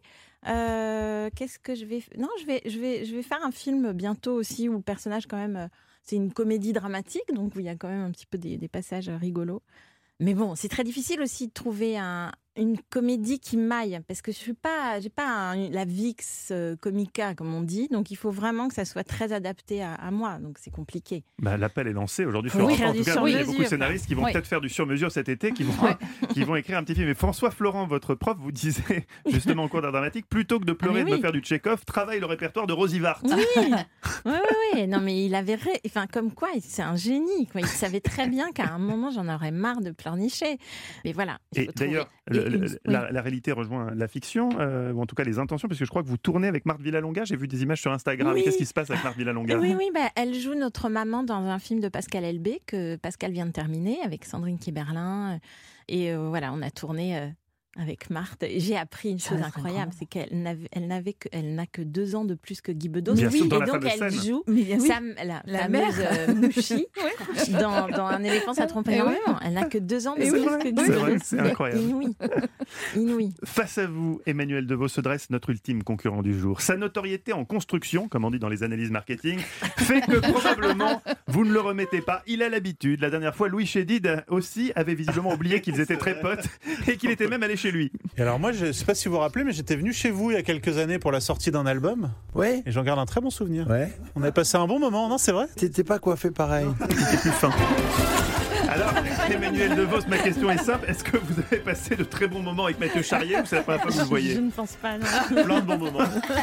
Euh, qu'est-ce que je vais... F... Non, je vais, je, vais, je vais faire un film bientôt aussi où le personnage, quand même, c'est une comédie dramatique, donc où il y a quand même un petit peu des, des passages rigolos. Mais bon, c'est très difficile aussi de trouver un, une comédie qui maille, parce que je suis pas, j'ai pas un, la Vix euh, comica, comme on dit, donc il faut vraiment que ça soit très adapté à, à moi, donc c'est compliqué. Bah, l'appel est lancé aujourd'hui sur Oui, Europe un. En tout cas, sur il y a mesure. beaucoup de scénaristes qui vont Oui. peut-être faire du sur-mesure cet été, qui vont, ouais. qui vont écrire un petit film. Et François Florent, votre prof, vous disait justement en cours d'art dramatique, plutôt que de pleurer ah, et de oui. me faire du Tchekhov, travaille le répertoire de Rosy Vart. Oui, oui, oui, oui. Non, mais il avait, ré... enfin, comme quoi, c'est un génie, quoi. Il savait très bien qu'à un moment, j'en aurais marre de pleurnicher. Mais voilà. Et d'ailleurs, le, le, une... la, la réalité rejoint la fiction, euh, ou en tout cas les intentions, parce que je crois que vous tournez avec Marthe Villalonga. J'ai vu des images sur Instagram. Oui. Qu'est-ce qui se passe avec Marthe Villalonga ? Oui, oui, bah, elle joue notre maman dans un film de Pascal Elbé que Pascal vient de terminer avec Sandrine Kiberlin. Et euh, voilà, on a tourné euh, avec Marthe. J'ai appris une chose Ça, incroyable, c'est qu'elle n'avait, elle n'avait que, elle n'a que deux ans de plus que Guy Bedos. Bien sûr, et dans la donc elle fameuse joue Mais bien oui. Sam, la, La fameuse mère. euh, Mouchi dans, dans Un éléphant, ça trompe Eh énormément. oui. Elle n'a que deux ans de Eh plus oui. que Guy C'est Bedos. vrai, c'est incroyable. Inouï. Inouï. Face à vous, Emmanuel Devos, se dresse notre ultime concurrent du jour. Sa notoriété en construction, comme on dit dans les analyses marketing, fait que probablement vous ne le remettez pas. Il a l'habitude. La dernière fois, Louis Chédid aussi avait visiblement oublié qu'ils étaient très potes et qu'il était même allé chez lui. Et alors moi, je ne sais pas si vous vous rappelez, mais j'étais venu chez vous il y a quelques années pour la sortie d'un album. Ouais. Et j'en garde un très bon souvenir. Ouais. On avait passé un bon moment, non, c'est vrai ? T'étais pas coiffé pareil. C'était plus fin. Alors, Emmanuel Devos, ma question est simple. Est-ce que vous avez passé de très bons moments avec Mathieu Charrier ou c'est la première fois que vous le voyez ? Je ne pense pas, non. Plein de bons moments.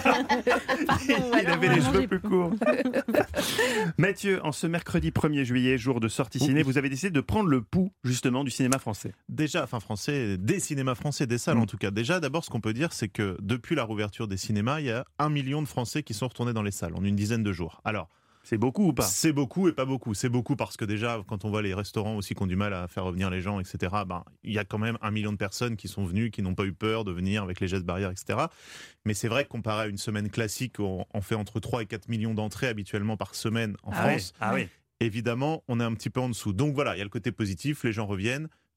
Il avait les cheveux plus courts. Mathieu, en ce mercredi premier juillet, jour de sortie ciné, vous avez décidé de prendre le pouls justement du cinéma français. Déjà, enfin français, des cinémas français, des salles Mmh. en tout cas. Déjà, d'abord, ce qu'on peut dire, c'est que depuis la rouverture des cinémas, il y a un million de Français qui sont retournés dans les salles en une dizaine de jours. Alors, c'est beaucoup ou pas ? C'est beaucoup et pas beaucoup. C'est beaucoup parce que déjà, quand on voit les restaurants aussi qui ont du mal à faire revenir les gens, et cetera, ben, il y a quand même un million de personnes qui sont venues, qui n'ont pas eu peur de venir avec les gestes barrières, et cetera. Mais c'est vrai que comparé à une semaine classique, où on fait entre trois et quatre millions d'entrées habituellement par semaine en ah France, oui. Ah oui. évidemment, on est un petit peu en dessous. Donc voilà, il y a le côté positif, les gens reviennent.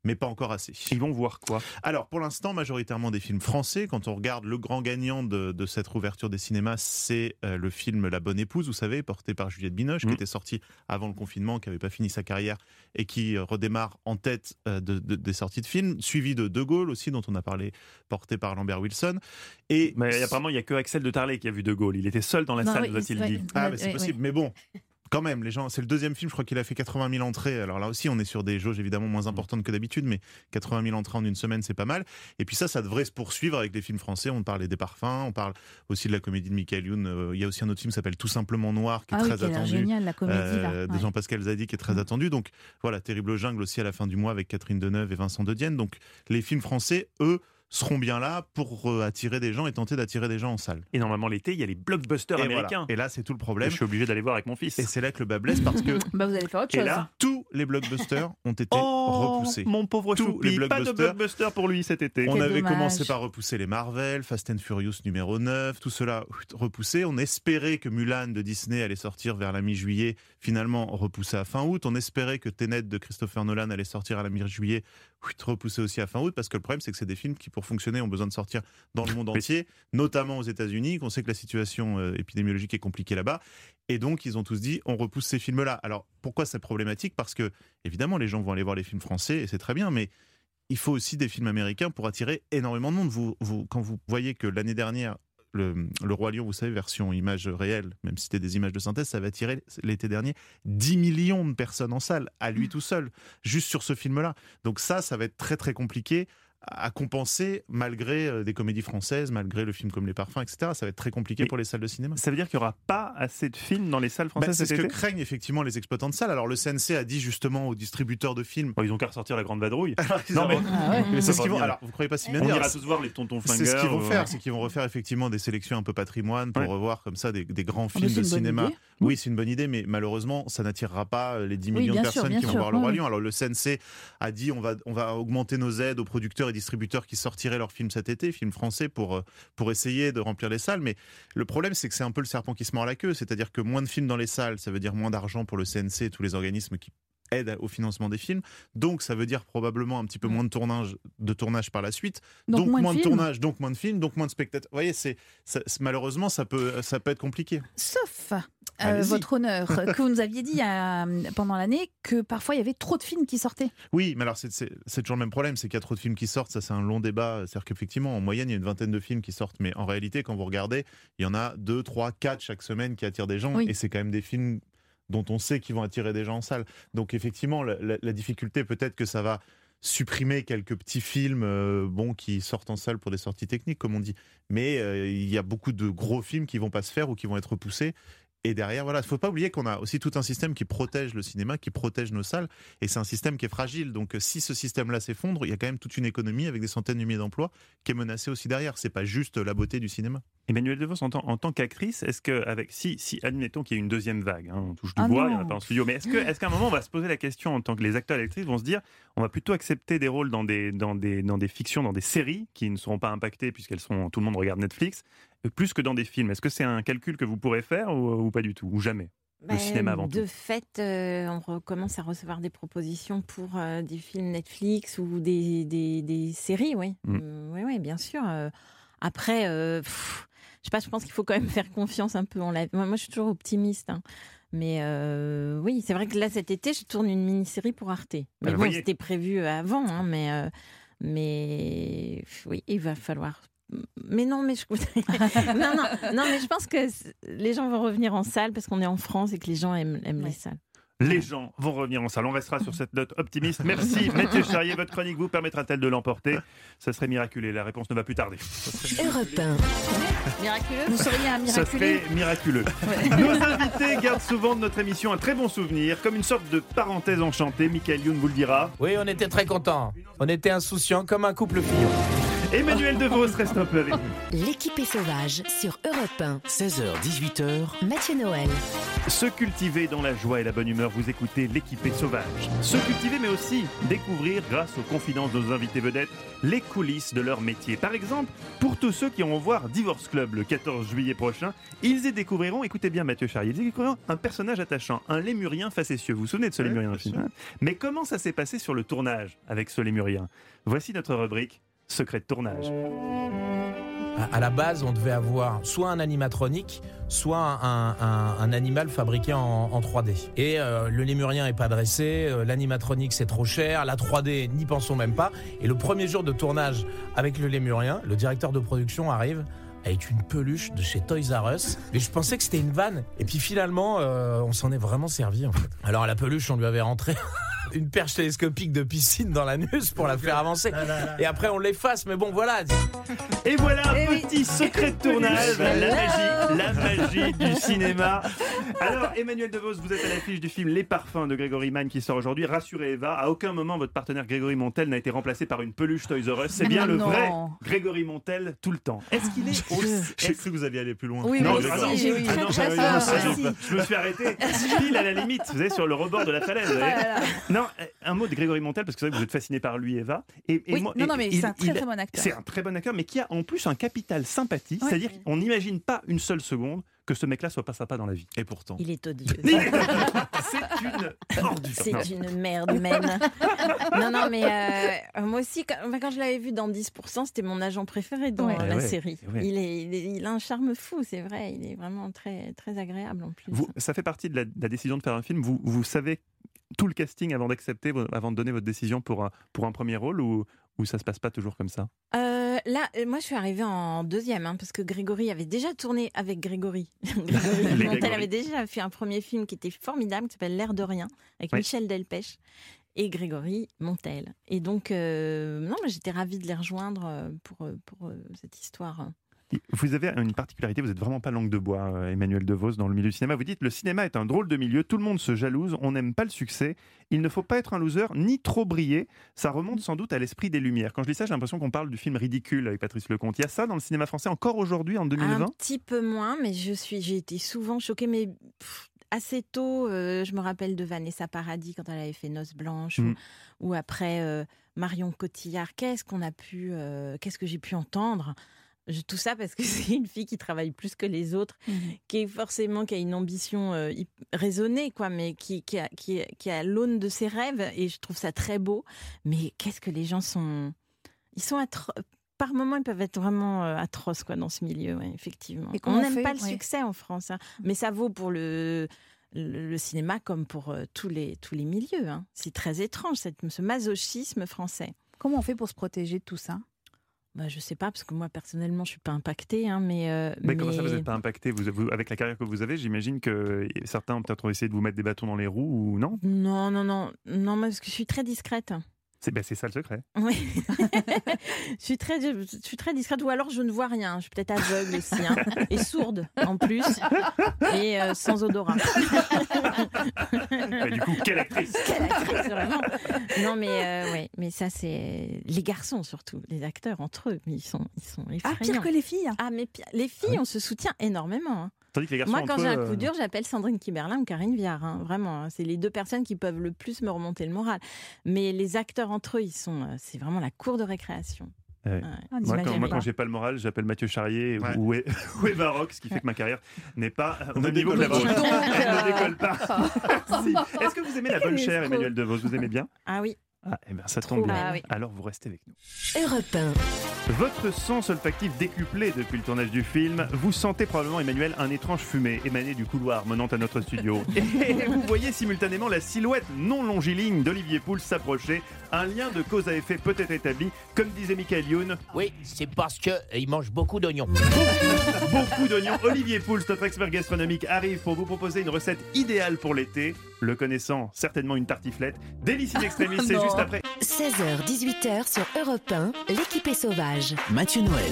mais pas encore assez. Ils vont voir quoi? Alors, pour l'instant, majoritairement des films français. Quand on regarde le grand gagnant de, de cette rouverture des cinémas, c'est euh, le film La Bonne Épouse, vous savez, porté par Juliette Binoche, mmh. qui était sorti avant le confinement, qui n'avait pas fini sa carrière et qui euh, redémarre en tête euh, de, de, des sorties de films, suivi de De Gaulle aussi, dont on a parlé, porté par Lambert Wilson. Et mais apparemment, il n'y a que Axel de Tarlet qui a vu De Gaulle. Il était seul dans la non, salle, oui, doit-il oui, dit. Oui, ah, oui, mais c'est oui, possible, oui. mais bon... Quand même, les gens, c'est le deuxième film, je crois qu'il a fait quatre-vingt mille entrées. Alors là aussi, on est sur des jauges évidemment moins importantes que d'habitude, mais quatre-vingt mille entrées en une semaine, c'est pas mal. Et puis ça, ça devrait se poursuivre avec les films français. On parlait des Parfums, on parle aussi de la comédie de Michael Youn. Euh, il y a aussi un autre film qui s'appelle Tout simplement Noir, qui est ah très oui, qui attendu. C'est génial, la comédie, euh, là. Ouais. De Jean-Pascal Zadi, qui est très mmh. attendu. Donc voilà, Terrible Jungle aussi à la fin du mois avec Catherine Deneuve et Vincent De Dienne. Donc les films français, eux, seront bien là pour euh, attirer des gens et tenter d'attirer des gens en salle. Et normalement l'été, il y a les blockbusters et américains. Voilà. Et là, c'est tout le problème. Et je suis obligé d'aller voir avec mon fils. Et c'est là que le bas blesse parce que bah vous allez faire autre chose. Et là, tous les blockbusters ont été oh, repoussés. Mon pauvre Choupi, pas de blockbuster pour lui cet été. On Quel avait dommage. commencé par repousser les Marvel, Fast and Furious numéro neuf, tout cela repoussé. On espérait que Mulan de Disney allait sortir vers la mi-juillet, finalement repoussé à fin août. On espérait que Tenet de Christopher Nolan allait sortir à la mi-juillet, repoussé aussi à fin août, parce que le problème c'est que c'est des films qui pour fonctionner ont besoin de sortir dans le monde entier, notamment aux États-Unis, qu'on sait que la situation euh, épidémiologique est compliquée là-bas, et donc ils ont tous dit on repousse ces films-là. Alors pourquoi c'est problématique? Parce que évidemment les gens vont aller voir les films français et c'est très bien, mais il faut aussi des films américains pour attirer énormément de monde. Vous, vous, quand vous voyez que l'année dernière Le, le Roi Lion, vous savez, version image réelle, même si c'était des images de synthèse, ça avait attiré l'été dernier dix millions de personnes en salle, à lui tout seul, juste sur ce film-là. Donc ça, ça va être très très compliqué à compenser malgré des comédies françaises, malgré le film comme Les Parfums, et cetera. Ça va être très compliqué Mais pour les salles de cinéma. Ça veut dire qu'il n'y aura pas assez de films dans les salles françaises bah, C'est cet ce été que craignent effectivement les exploitants de salles. Alors le C N C a dit justement aux distributeurs de films... Oh, ils ont qu'à ressortir la grande vadrouille. non mais, ah ouais. mais c'est ce qu'ils vont... Alors vous ne croyez pas si bien On dire. ira tous voir les tontons flingueurs. C'est ce qu'ils vont euh... faire, c'est qu'ils vont refaire effectivement des sélections un peu patrimoine pour ouais. revoir comme ça des, des grands films oh, de cinéma. Oui, c'est une bonne idée, mais malheureusement, ça n'attirera pas les dix millions oui, de personnes sûr, qui vont sûr, voir Le Roi oui. Lion. Alors le C N C a dit on va, on va augmenter nos aides aux producteurs et distributeurs qui sortiraient leurs films cet été, films français, pour, pour essayer de remplir les salles. Mais le problème, c'est que c'est un peu le serpent qui se mord la queue. C'est-à-dire que moins de films dans les salles, ça veut dire moins d'argent pour le C N C et tous les organismes qui aide au financement des films, donc ça veut dire probablement un petit peu moins de tournage, de tournage par la suite, donc, donc moins, moins de, de films. tournage, donc moins de films, donc moins de spectateurs. Vous voyez, c'est, c'est, malheureusement ça peut, ça peut être compliqué. Sauf, euh, votre honneur, que vous nous aviez dit euh, pendant l'année que parfois il y avait trop de films qui sortaient. Oui, mais alors c'est, c'est, c'est toujours le même problème, c'est qu'il y a trop de films qui sortent, ça c'est un long débat, c'est-à-dire qu'effectivement en moyenne il y a une vingtaine de films qui sortent, mais en réalité quand vous regardez, il y en a deux, trois, quatre chaque semaine qui attirent des gens, oui. et c'est quand même des films dont on sait qu'ils vont attirer des gens en salle. Donc effectivement, la, la, la difficulté peut-être que ça va supprimer quelques petits films euh, bon, qui sortent en salle pour des sorties techniques, comme on dit. Mais euh, il y a beaucoup de gros films qui vont pas se faire ou qui vont être repoussés. Et derrière, voilà, il ne faut pas oublier qu'on a aussi tout un système qui protège le cinéma, qui protège nos salles, et c'est un système qui est fragile. Donc si ce système-là s'effondre, il y a quand même toute une économie avec des centaines de milliers d'emplois qui est menacée aussi derrière. C'est pas juste la beauté du cinéma. Emmanuelle Devos, en, en tant qu'actrice, est-ce que, avec, si, si admettons qu'il y ait une deuxième vague, hein, on touche du ah bois, non. il n'y en a pas en studio, mais est-ce, que, est-ce qu'à un moment on va se poser la question en tant que les acteurs et actrices vont se dire, on va plutôt accepter des rôles dans des, dans des, dans des fictions, dans des séries qui ne seront pas impactées puisqu'elles sont, tout le monde regarde Netflix, plus que dans des films. Est-ce que c'est un calcul que vous pourrez faire ou, ou pas du tout, ou jamais? Ben, le cinéma avant de tout. fait, euh, on recommence à recevoir des propositions pour euh, des films Netflix ou des, des, des séries, oui. Mm. Euh, oui, oui, bien sûr. Euh, après, euh, pff, je sais pas, je pense qu'il faut quand même faire confiance un peu en la... Moi, moi je suis toujours optimiste, hein. Mais euh, oui, c'est vrai que là, cet été, je tourne une mini-série pour Arte. Mais Alors, bon, voyez. c'était prévu avant, hein, mais, euh, mais oui, il va falloir... Mais non, mais je... non, non, non, mais je pense que les gens vont revenir en salle parce qu'on est en France et que les gens aiment, aiment ouais. les salles. Les gens vont revenir en salle. On restera sur cette note optimiste. Merci, Mathieu Charrier. Votre chronique vous permettra-t-elle de l'emporter? Ça serait miraculé. La réponse ne va plus tarder. Europe un. Miraculeux. Vous seriez un miraculeux. Ça serait miraculeux. Ouais. Nos invités gardent souvent de notre émission un très bon souvenir, comme une sorte de parenthèse enchantée. Michael Youn vous le dira. Oui, on était très contents. On était insouciants comme un couple fillon. Emmanuel DeVos reste un peu avec nous. L'équipée sauvage sur Europe un. seize heures dix-huit heures. Mathieu Noël. Se cultiver dans la joie et la bonne humeur, vous écoutez l'équipée sauvage. Se cultiver mais aussi découvrir, grâce aux confidences de nos invités vedettes, les coulisses de leur métier. Par exemple, pour tous ceux qui vont voir Divorce Club le quatorze juillet prochain, ils y découvriront, écoutez bien Mathieu Charrier, ils y découvriront un personnage attachant, un lémurien facétieux. Vous vous souvenez de ce Ouais, lémurien bien dans le film, sûr. hein ? Mais comment ça s'est passé sur le tournage avec ce lémurien ? Voici notre rubrique Secret de tournage. À la base, on devait avoir soit un animatronique, soit un, un, un animal fabriqué en, en trois D. Et euh, le lémurien n'est pas dressé, euh, l'animatronique c'est trop cher, la trois D n'y pensons même pas. Et le premier jour de tournage avec le lémurien, le directeur de production arrive avec une peluche de chez Toys R Us. Mais je pensais que c'était une vanne. Et puis finalement, euh, on s'en est vraiment servi en fait. Alors à la peluche, on lui avait rentré une perche télescopique de piscine dans l'anus pour la faire avancer. Et après, on l'efface. Mais bon, voilà. Et voilà un petit secret de tournage, la magie, la magie du cinéma. Alors, Emmanuel DeVos, vous êtes à l'affiche du film Les Parfums de Grégory Mann qui sort aujourd'hui. Rassurez Eva, à aucun moment votre partenaire Grégory Montel n'a été remplacé par une peluche Toys R Us. C'est bien le Non. vrai Grégory Montel tout le temps. Est-ce qu'il est aussi... J'ai cru que vous alliez aller plus loin. Oui, Non, moi ah aussi, non. j'ai eu Ah très non, très ah peur. non, aussi. je me suis arrêté pile à la limite, vous savez, sur le rebord de la falaise. vous voyez. Ah là là. Non, un mot de Grégory Montel, parce que c'est vrai que vous êtes fasciné par lui, Eva. Et, et Oui, moi- non, et- non, mais il- c'est un très, il- très bon acteur. C'est un très bon acteur, mais qui a en plus un capital sympathie, Ouais. c'est-à-dire qu'on n'imagine pas une seule seconde que ce mec-là soit pas sympa dans la vie. Et pourtant. Il est odieux. C'est une ordure. C'est Non. une merde humaine. Non, non, mais euh, moi aussi, quand, enfin, quand je l'avais vu dans dix pour cent, c'était mon agent préféré dans Ouais. la Eh ouais, série. eh ouais. Il, est, il, est- il a un charme fou, c'est vrai. Il est vraiment très, très agréable en plus. Vous, ça fait partie de la, de la décision de faire un film. Vous, vous savez tout le casting avant d'accepter, avant de donner votre décision pour un, pour un premier rôle, ou, ou ça se passe pas toujours comme ça? Euh, là, euh, moi, je suis arrivée en deuxième, hein, parce que Grégory avait déjà tourné avec Grégory. Grégory Les Montel Grégory. avait déjà fait un premier film qui était formidable, qui s'appelle L'air de rien, avec Oui. Michel Delpech et Grégory Montel. Et donc, euh, non, mais j'étais ravie de les rejoindre euh, pour, euh, pour euh, cette histoire. Vous avez une particularité, vous n'êtes vraiment pas langue de bois, euh, Emmanuel DeVos, dans le milieu du cinéma. Vous dites, le cinéma est un drôle de milieu, tout le monde se jalouse, on n'aime pas le succès, il ne faut pas être un loser, ni trop briller. Ça remonte sans doute à l'esprit des Lumières. Quand je dis ça, j'ai l'impression qu'on parle du film Ridicule avec Patrice Lecomte. Il y a ça dans le cinéma français encore aujourd'hui, en deux mille vingt? Un petit peu moins, mais je suis, j'ai été souvent choquée, mais pff, assez tôt. euh, je me rappelle de Vanessa Paradis quand elle avait fait Noces Blanches, Mm. ou, ou après euh, Marion Cotillard. Qu'est-ce qu'on a pu, euh, qu'est-ce que j'ai pu entendre? Je- tout ça parce que c'est une fille qui travaille plus que les autres, qui est forcément qui a une ambition euh, hyp- raisonnée, quoi, mais qui, qui, a, qui, est- qui a l'aune de ses rêves, et je trouve ça très beau. Mais qu'est-ce que les gens sont, ils sont atro- par moments, ils peuvent être vraiment euh, atroces, quoi, dans ce milieu, ouais, effectivement. Et comment On on n'aime fait, pas le ouais. succès en France, hein. Mais ça vaut pour le le, le cinéma comme pour euh, tous les tous les milieux, hein. C'est très étrange, cette, ce masochisme français. Comment on fait pour se protéger de tout ça? Bah, je sais pas, parce que moi, personnellement, je suis pas impactée, hein, mais, euh, Mais comment ça, vous mais- n'êtes pas impacté vous, vous- avec la carrière que vous avez, j'imagine que certains ont peut-être essayé de vous mettre des bâtons dans les roues, ou non? Non, non, non, non, moi, parce que je suis très discrète. C'est ben, c'est ça le secret. Oui. je, suis très, je suis très discrète, ou alors je ne vois rien. Je suis peut-être aveugle aussi, hein, et sourde en plus, et euh, sans odorat. Mais du coup, quelle actrice Quelle actrice, vraiment. Non, mais, euh, ouais, mais ça, c'est les garçons surtout, les acteurs entre eux, mais ils sont, ils sont effrayants. Ah, pire que les filles. Ah, mais pire- les filles, on se soutient énormément, hein. Tandis que les garçons Moi, quand entre j'ai eux, un coup euh, dur, j'appelle Sandrine Kiberlin ou Karine Viard. Hein, vraiment, hein. C'est les deux personnes qui peuvent le plus me remonter le moral. Mais les acteurs entre eux, ils sont, euh, c'est vraiment la cour de récréation. Ouais. Ouais. Ah, Moi, quand, j'imagine moi, pas. quand j'ai pas le moral, j'appelle Mathieu Charrier Ouais. ou, E- ou Eva Rock, ce qui fait que ma carrière n'est pas au Ne même niveau que la décolle vôtre. pas. Elle ne décolle pas. Merci. Est-ce que vous aimez la bonne Les chair, escrocs. Emmanuel DeVos? Vous aimez bien? Ah oui. Ah, eh ben, ça Trop tombe bien. bien. Ah oui. Alors, vous restez avec nous. Europe un. Votre sens olfactif décuplé depuis le tournage du film, vous sentez probablement, Emmanuel, un étrange fumée émané du couloir menant à notre studio. Et vous voyez simultanément la silhouette non longiligne d'Olivier Pouls s'approcher. Un lien de cause à effet peut être établi, comme disait Michael Youn. Oui, c'est parce qu'il mange beaucoup d'oignons. Beaucoup d'oignons. Olivier Pouls, notre expert gastronomique, arrive pour vous proposer une recette idéale pour l'été. Le connaissant, certainement une tartiflette. Délice in extremis, c'est Non. juste après. seize heures dix-huit heures sur Europe un, l'équipée sauvage. Mathieu Noël.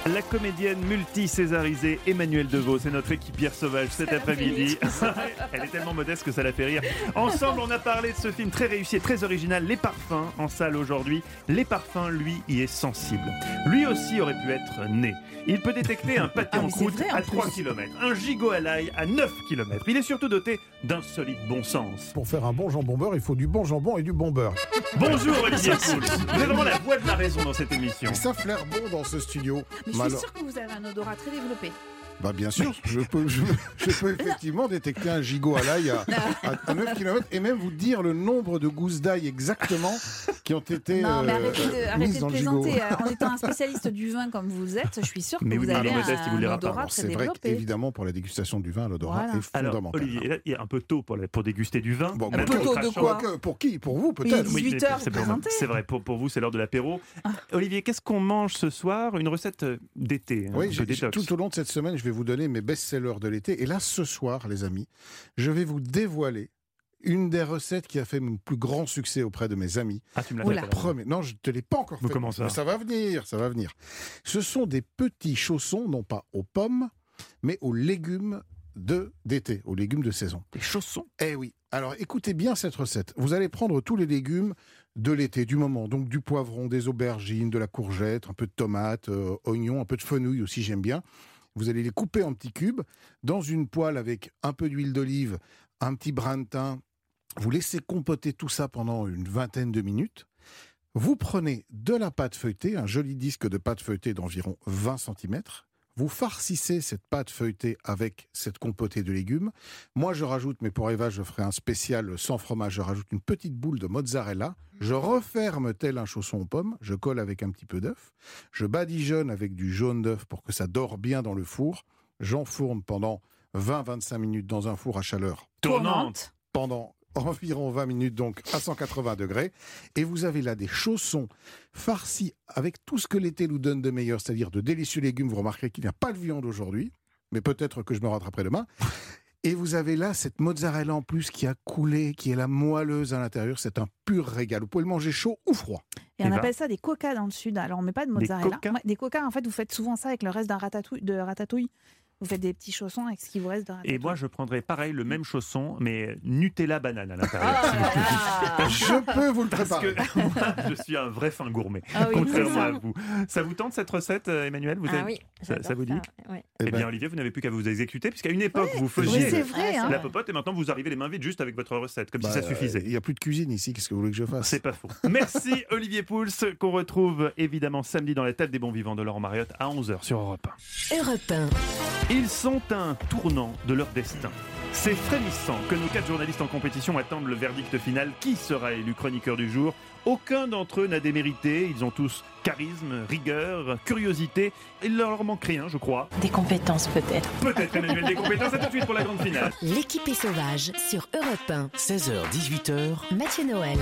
La comédienne multi-césarisée Emmanuelle Devos, c'est notre équipière sauvage cet après-midi. Elle est tellement modeste que ça la fait rire. Ensemble, on a parlé de ce film très réussi et très original, Les Parfums, en salle aujourd'hui. Les Parfums, lui, y est sensible. Lui aussi aurait pu être né. Il peut détecter un pâté Ah, en mais c'est croûte vrai, en à plus. trois kilomètres, un gigot à l'ail à neuf kilomètres. Il est surtout doté d'un solide bon sens. Pour faire un bon jambon beurre, il faut du bon jambon et du bon beurre. Bonjour Olivier Pouls. Vous êtes vraiment la voix de la raison dans cette émission. Ça flaire bon dans ce studio. Mais je Mais suis alors- sûre que vous avez un odorat très développé. Bah bien sûr, je peux, je, je peux effectivement détecter un gigot à l'ail à, à, à neuf kilomètres et même vous dire le nombre de gousses d'ail exactement qui ont été Non, mais euh, arrêtez de, arrêtez mises de dans le gigot. plaisanter. Euh, En étant un spécialiste du vin comme vous êtes, je suis sûre que Mais vous oui, mais avez Alain Modeste, il vous un, le dira un pas. odorat Alors, très c'est vrai développé. qu'évidemment pour la dégustation du vin, l'odorat Voilà. est Alors, fondamental. Olivier, là, il est un peu tôt pour, la- pour déguster du vin. Bon, Même pour- au tôt de crachant. quoi Que- Pour qui Pour vous Il est peut-être. Oui, dix-huit mais heures, c'est vous pour, présentez. c'est vrai, pour, pour vous, c'est l'heure de l'apéro. Olivier, qu'est-ce qu'on mange ce soir? Une recette d'été, hein, un Oui, peu j'ai- détox. tout au long de cette semaine, je vais vous donner mes best-sellers de l'été. Et là, ce soir, les amis, je vais vous dévoiler une des recettes qui a fait mon plus grand succès auprès de mes amis. Ah, tu me l'as Oula. fait. alors. Premier. Non, je ne te l'ai pas encore Mais fait. comment ça Mais ça va venir, ça va venir. Ce sont des petits chaussons, non pas aux pommes, mais aux légumes de d'été, aux légumes de saison. Des chaussons. Eh oui. Alors, écoutez bien cette recette. Vous allez prendre tous les légumes de l'été, du moment. Donc, du poivron, des aubergines, de la courgette, un peu de tomates, euh, oignons, un peu de fenouil aussi, j'aime bien. Vous allez les couper en petits cubes dans une poêle avec un peu d'huile d'olive, un petit brin de thym. Vous laissez compoter tout ça pendant une vingtaine de minutes. Vous prenez de la pâte feuilletée, un joli disque de pâte feuilletée d'environ vingt centimètres. Vous farcissez cette pâte feuilletée avec cette compotée de légumes. Moi, je rajoute, mais pour Eva, je ferai un spécial sans fromage. Je rajoute une petite boule de mozzarella. Je referme tel un chausson aux pommes. Je colle avec un petit peu d'œuf. Je badigeonne avec du jaune d'œuf pour que ça dore bien dans le four. J'enfourne pendant vingt à vingt-cinq minutes dans un four à chaleur Tournante. pendant environ vingt minutes, donc à cent quatre-vingts degrés. Et vous avez là des chaussons farcis avec tout ce que l'été nous donne de meilleur, c'est-à-dire de délicieux légumes. Vous remarquerez qu'il n'y a pas de viande aujourd'hui, mais peut-être que je me rattraperai demain. Et vous avez là cette mozzarella en plus qui a coulé, qui est la moelleuse à l'intérieur. C'est un pur régal. Vous pouvez le manger chaud ou froid. Et on Eva. appelle ça des coca dans le sud. Alors on met pas de mozzarella. coca Ouais, des coca, en fait, vous faites souvent ça avec le reste d'un ratatouille, de ratatouille. Vous faites des petits chaussons avec ce qui vous reste de ratatouille. Et moi, je prendrais pareil, le même chausson, mais Nutella banane à l'intérieur. Oh s'il vous plaît. Je peux vous le Parce préparer. que moi, je suis un vrai fin gourmet, Ah oui, contrairement c'est ça. à vous. Ça vous tente cette recette, euh, Emmanuel vous Ah avez- oui, ça, ça j'adore vous dit ça, ouais. Eh Eh bien, ben- Olivier, vous n'avez plus qu'à vous exécuter, puisqu'à une époque, vous Oui, faisiez c'est vrai. Hein. la popote, et maintenant, vous arrivez les mains vides juste avec votre recette, comme Bah, si ça euh, suffisait. Il n'y a plus de cuisine ici. Qu'est-ce que vous voulez que je fasse? C'est pas faux. Merci Olivier Pouls, qu'on retrouve évidemment samedi dans la tête des bons vivants de Laurent Mariotte à onze heures sur Europe un. Europe un. Ils sont à un tournant de leur destin. C'est frémissant que nos quatre journalistes en compétition attendent le verdict final. Qui sera élu chroniqueur du jour? Aucun d'entre eux n'a démérité. Ils ont tous charisme, rigueur, curiosité. Il leur manque rien, je crois. Des compétences peut-être. Peut-être Emmanuel des compétences. À tout de suite pour la grande finale. L'équipe est sauvage sur Europe un. seize heures dix-huit heures. Mathieu Noël.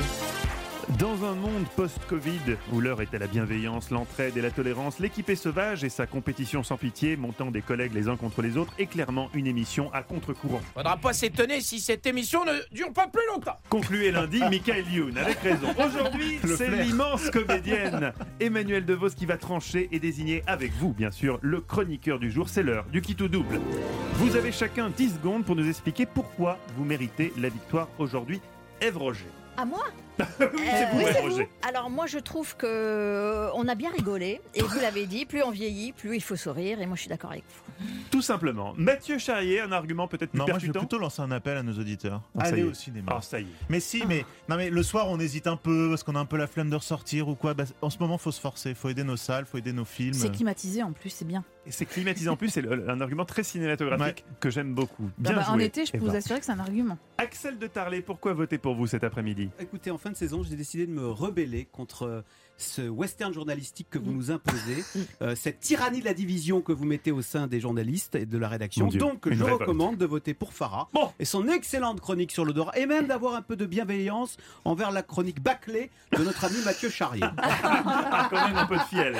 Dans un monde post-Covid, où l'heure est à la bienveillance, l'entraide et la tolérance, l'équipe est sauvage et sa compétition sans pitié, montant des collègues les uns contre les autres, est clairement une émission à contre-courant. Faudra pas s'étonner si cette émission ne dure pas plus longtemps. Concluez lundi, Michael Youn, avec raison. Aujourd'hui, Le c'est flair. l'immense comédienne Emmanuelle Devos qui va trancher et désigner avec vous, bien sûr, le chroniqueur du jour. C'est l'heure du qui tout double. Vous avez chacun dix secondes pour nous expliquer pourquoi vous méritez la victoire aujourd'hui. Ève Roger. À moi Oui, c'est vous, oui, Ève c'est Roger. vous. Alors moi je trouve que euh, on a bien rigolé et vous l'avez dit, plus on vieillit, plus il faut sourire et moi je suis d'accord avec vous. Tout simplement. Mathieu Charrier, un argument peut-être plus Non, moi je vais percutant. plutôt lancer un appel à nos auditeurs. Ah, ça y Allez est. au cinéma. Ah, ça y est. Mais si, mais non, mais le soir on hésite un peu parce qu'on a un peu la flemme de ressortir ou quoi. Bah, en ce moment, faut se forcer, faut aider nos salles, faut aider nos films. C'est climatisé en plus, c'est bien. Et c'est climatisé en plus, c'est le- un argument très cinématographique que j'aime beaucoup. Bien Ah bah, joué. en été, je peux Eva. vous assurer que c'est un argument. Axel de Tarlet, pourquoi voter pour vous cet après-midi? Écoutez, en fin de saison, j'ai décidé de me rebeller contre euh, ce western journalistique que vous nous imposez, euh, cette tyrannie de la division que vous mettez au sein des journalistes et de la rédaction. Mon Dieu, Donc, une je révolte. recommande de voter pour Farah et son excellente chronique sur l'odorat, et même d'avoir un peu de bienveillance envers la chronique bâclée de notre ami Mathieu Charrier. Ah, quand même un peu de fiel.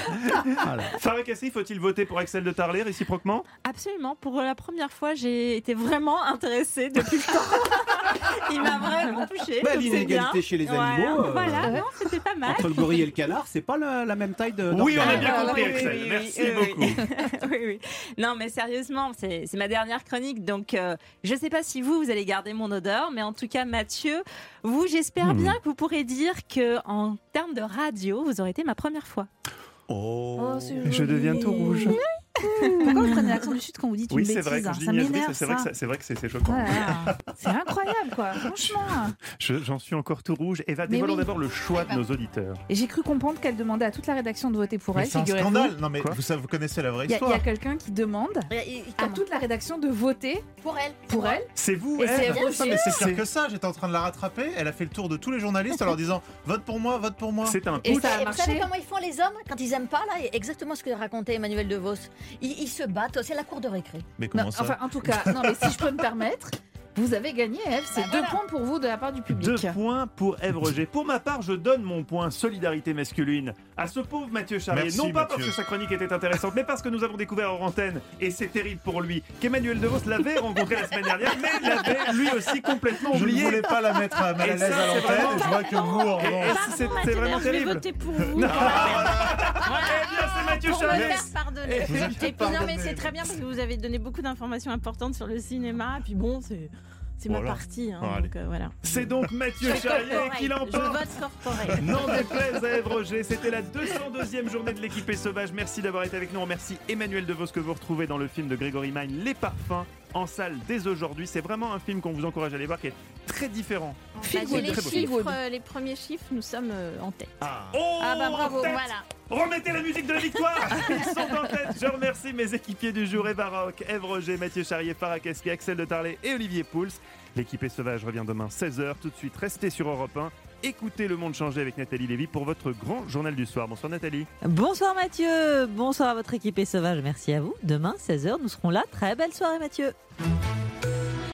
Farah Kassi, faut-il voter pour Axel de Tarlet réciproquement? Absolument. Pour la première fois, j'ai été vraiment intéressée depuis le temps. Il m'a vraiment touchée. Bah, donc c'est l'inégalité bien. chez les animaux. euh, Voilà, non, c'était pas mal. Entre le gorille et le canard, c'est pas la, la même taille de. Oui, on a d'organe. bien Ah, compris, oui, Axel. oui, oui, Merci oui, oui. beaucoup. oui, oui. Non, mais sérieusement, c'est c'est ma dernière chronique, donc euh, je sais pas si vous, vous allez garder mon odeur, mais en tout cas, Mathieu, vous, j'espère Hmm. bien que vous pourrez dire que en termes de radio, vous aurez été ma première fois. Oh, je deviens tout rouge. Pourquoi vous prenez l'accent du Sud quand vous dites Oui, une c'est bêtise vrai, quand hein, je dis ça niaiserie, m'énerve, c'est vrai que ça. ça- c'est vrai que c'est c'est choquant. Voilà. C'est incroyable, quoi. Franchement. Je- J'en suis encore tout rouge. Eva, Mais dévoilons oui. d'abord le choix de nos auditeurs. Et j'ai cru comprendre qu'elle demandait à toute la rédaction de voter pour Mais elle. c'est un figurez-vous. scandale. Non mais vous, savez- vous connaissez la vraie Il y a, il y histoire. a quelqu'un qui demande à toute la rédaction de voter pour elle. Pour elle. C'est vous, Et c'est Bien Roger. sûr, mais c'est pire que ça. J'étais en train de la rattraper. Elle a fait le tour de tous les journalistes en leur disant vote pour moi, vote pour moi. C'est un Et ça a Et vous marché. savez comment ils font les hommes quand ils aiment pas là? Exactement ce que racontait Emmanuel DeVos. Ils, ils se battent, c'est la cour de récré. Mais comment Non, ça Enfin, en tout cas, non, mais si je peux me permettre, vous avez gagné, Eve. C'est Bah, deux voilà. points pour vous de la part du public. Deux points pour Ève Roger. Pour ma part, je donne mon point solidarité masculine à ce pauvre Mathieu Charrier. Merci, non pas Mathieu. parce que sa chronique était intéressante, mais parce que nous avons découvert hors antenne, et c'est terrible pour lui, qu'Emmanuel DeVos l'avait rencontré la semaine dernière, mais l'avait lui aussi complètement Je ne oublié. voulais pas la mettre à mal à Et l'aise ça, à c'est l'antenne. vraiment- Et je vois que vous, en Et- et revanche. c'est c'est vraiment je vais terrible. voter pour vous. Non. Eh bien, c'est Mathieu Pour me Charrier. faire pardonner. Vous êtes Et puis non, mais pardonné. c'est très bien parce que vous avez donné beaucoup d'informations importantes sur le cinéma. Et puis bon, c'est c'est ma Voilà. partie. Hein, Bon, allez. donc, euh, voilà. C'est donc Mathieu Je Charrier corporate. qui l'emporte. Je vote corporate. N'en déplaise à Ève Roger, c'était la deux cent deuxième journée de l'équipée sauvage. Merci d'avoir été avec nous. On remercie Emmanuel DeVos que vous retrouvez dans le film de Gregory Mine, Les Parfums, en salle dès aujourd'hui. C'est vraiment un film qu'on vous encourage à aller voir qui est très différent. Bah, Feel j'ai good, les très beau chiffres, film. euh, les premiers chiffres, nous sommes euh, en tête. Ah, oh, Ah bah bravo, en tête. voilà. Remettez la musique de la victoire. Ils sont en tête. Je remercie mes équipiers du jour, Eva Rock, Ève Roger, Mathieu Charrier, Farah Kesky, Axel de Tarlet et Olivier Pouls. L'équipée sauvage revient demain seize heures. Tout de suite, restez sur Europe un. Écoutez Le Monde changer avec Nathalie Lévy pour votre grand journal du soir. Bonsoir Nathalie. Bonsoir Mathieu, bonsoir à votre équipe sauvage, merci à vous. Demain, seize heures, nous serons là. Très belle soirée Mathieu.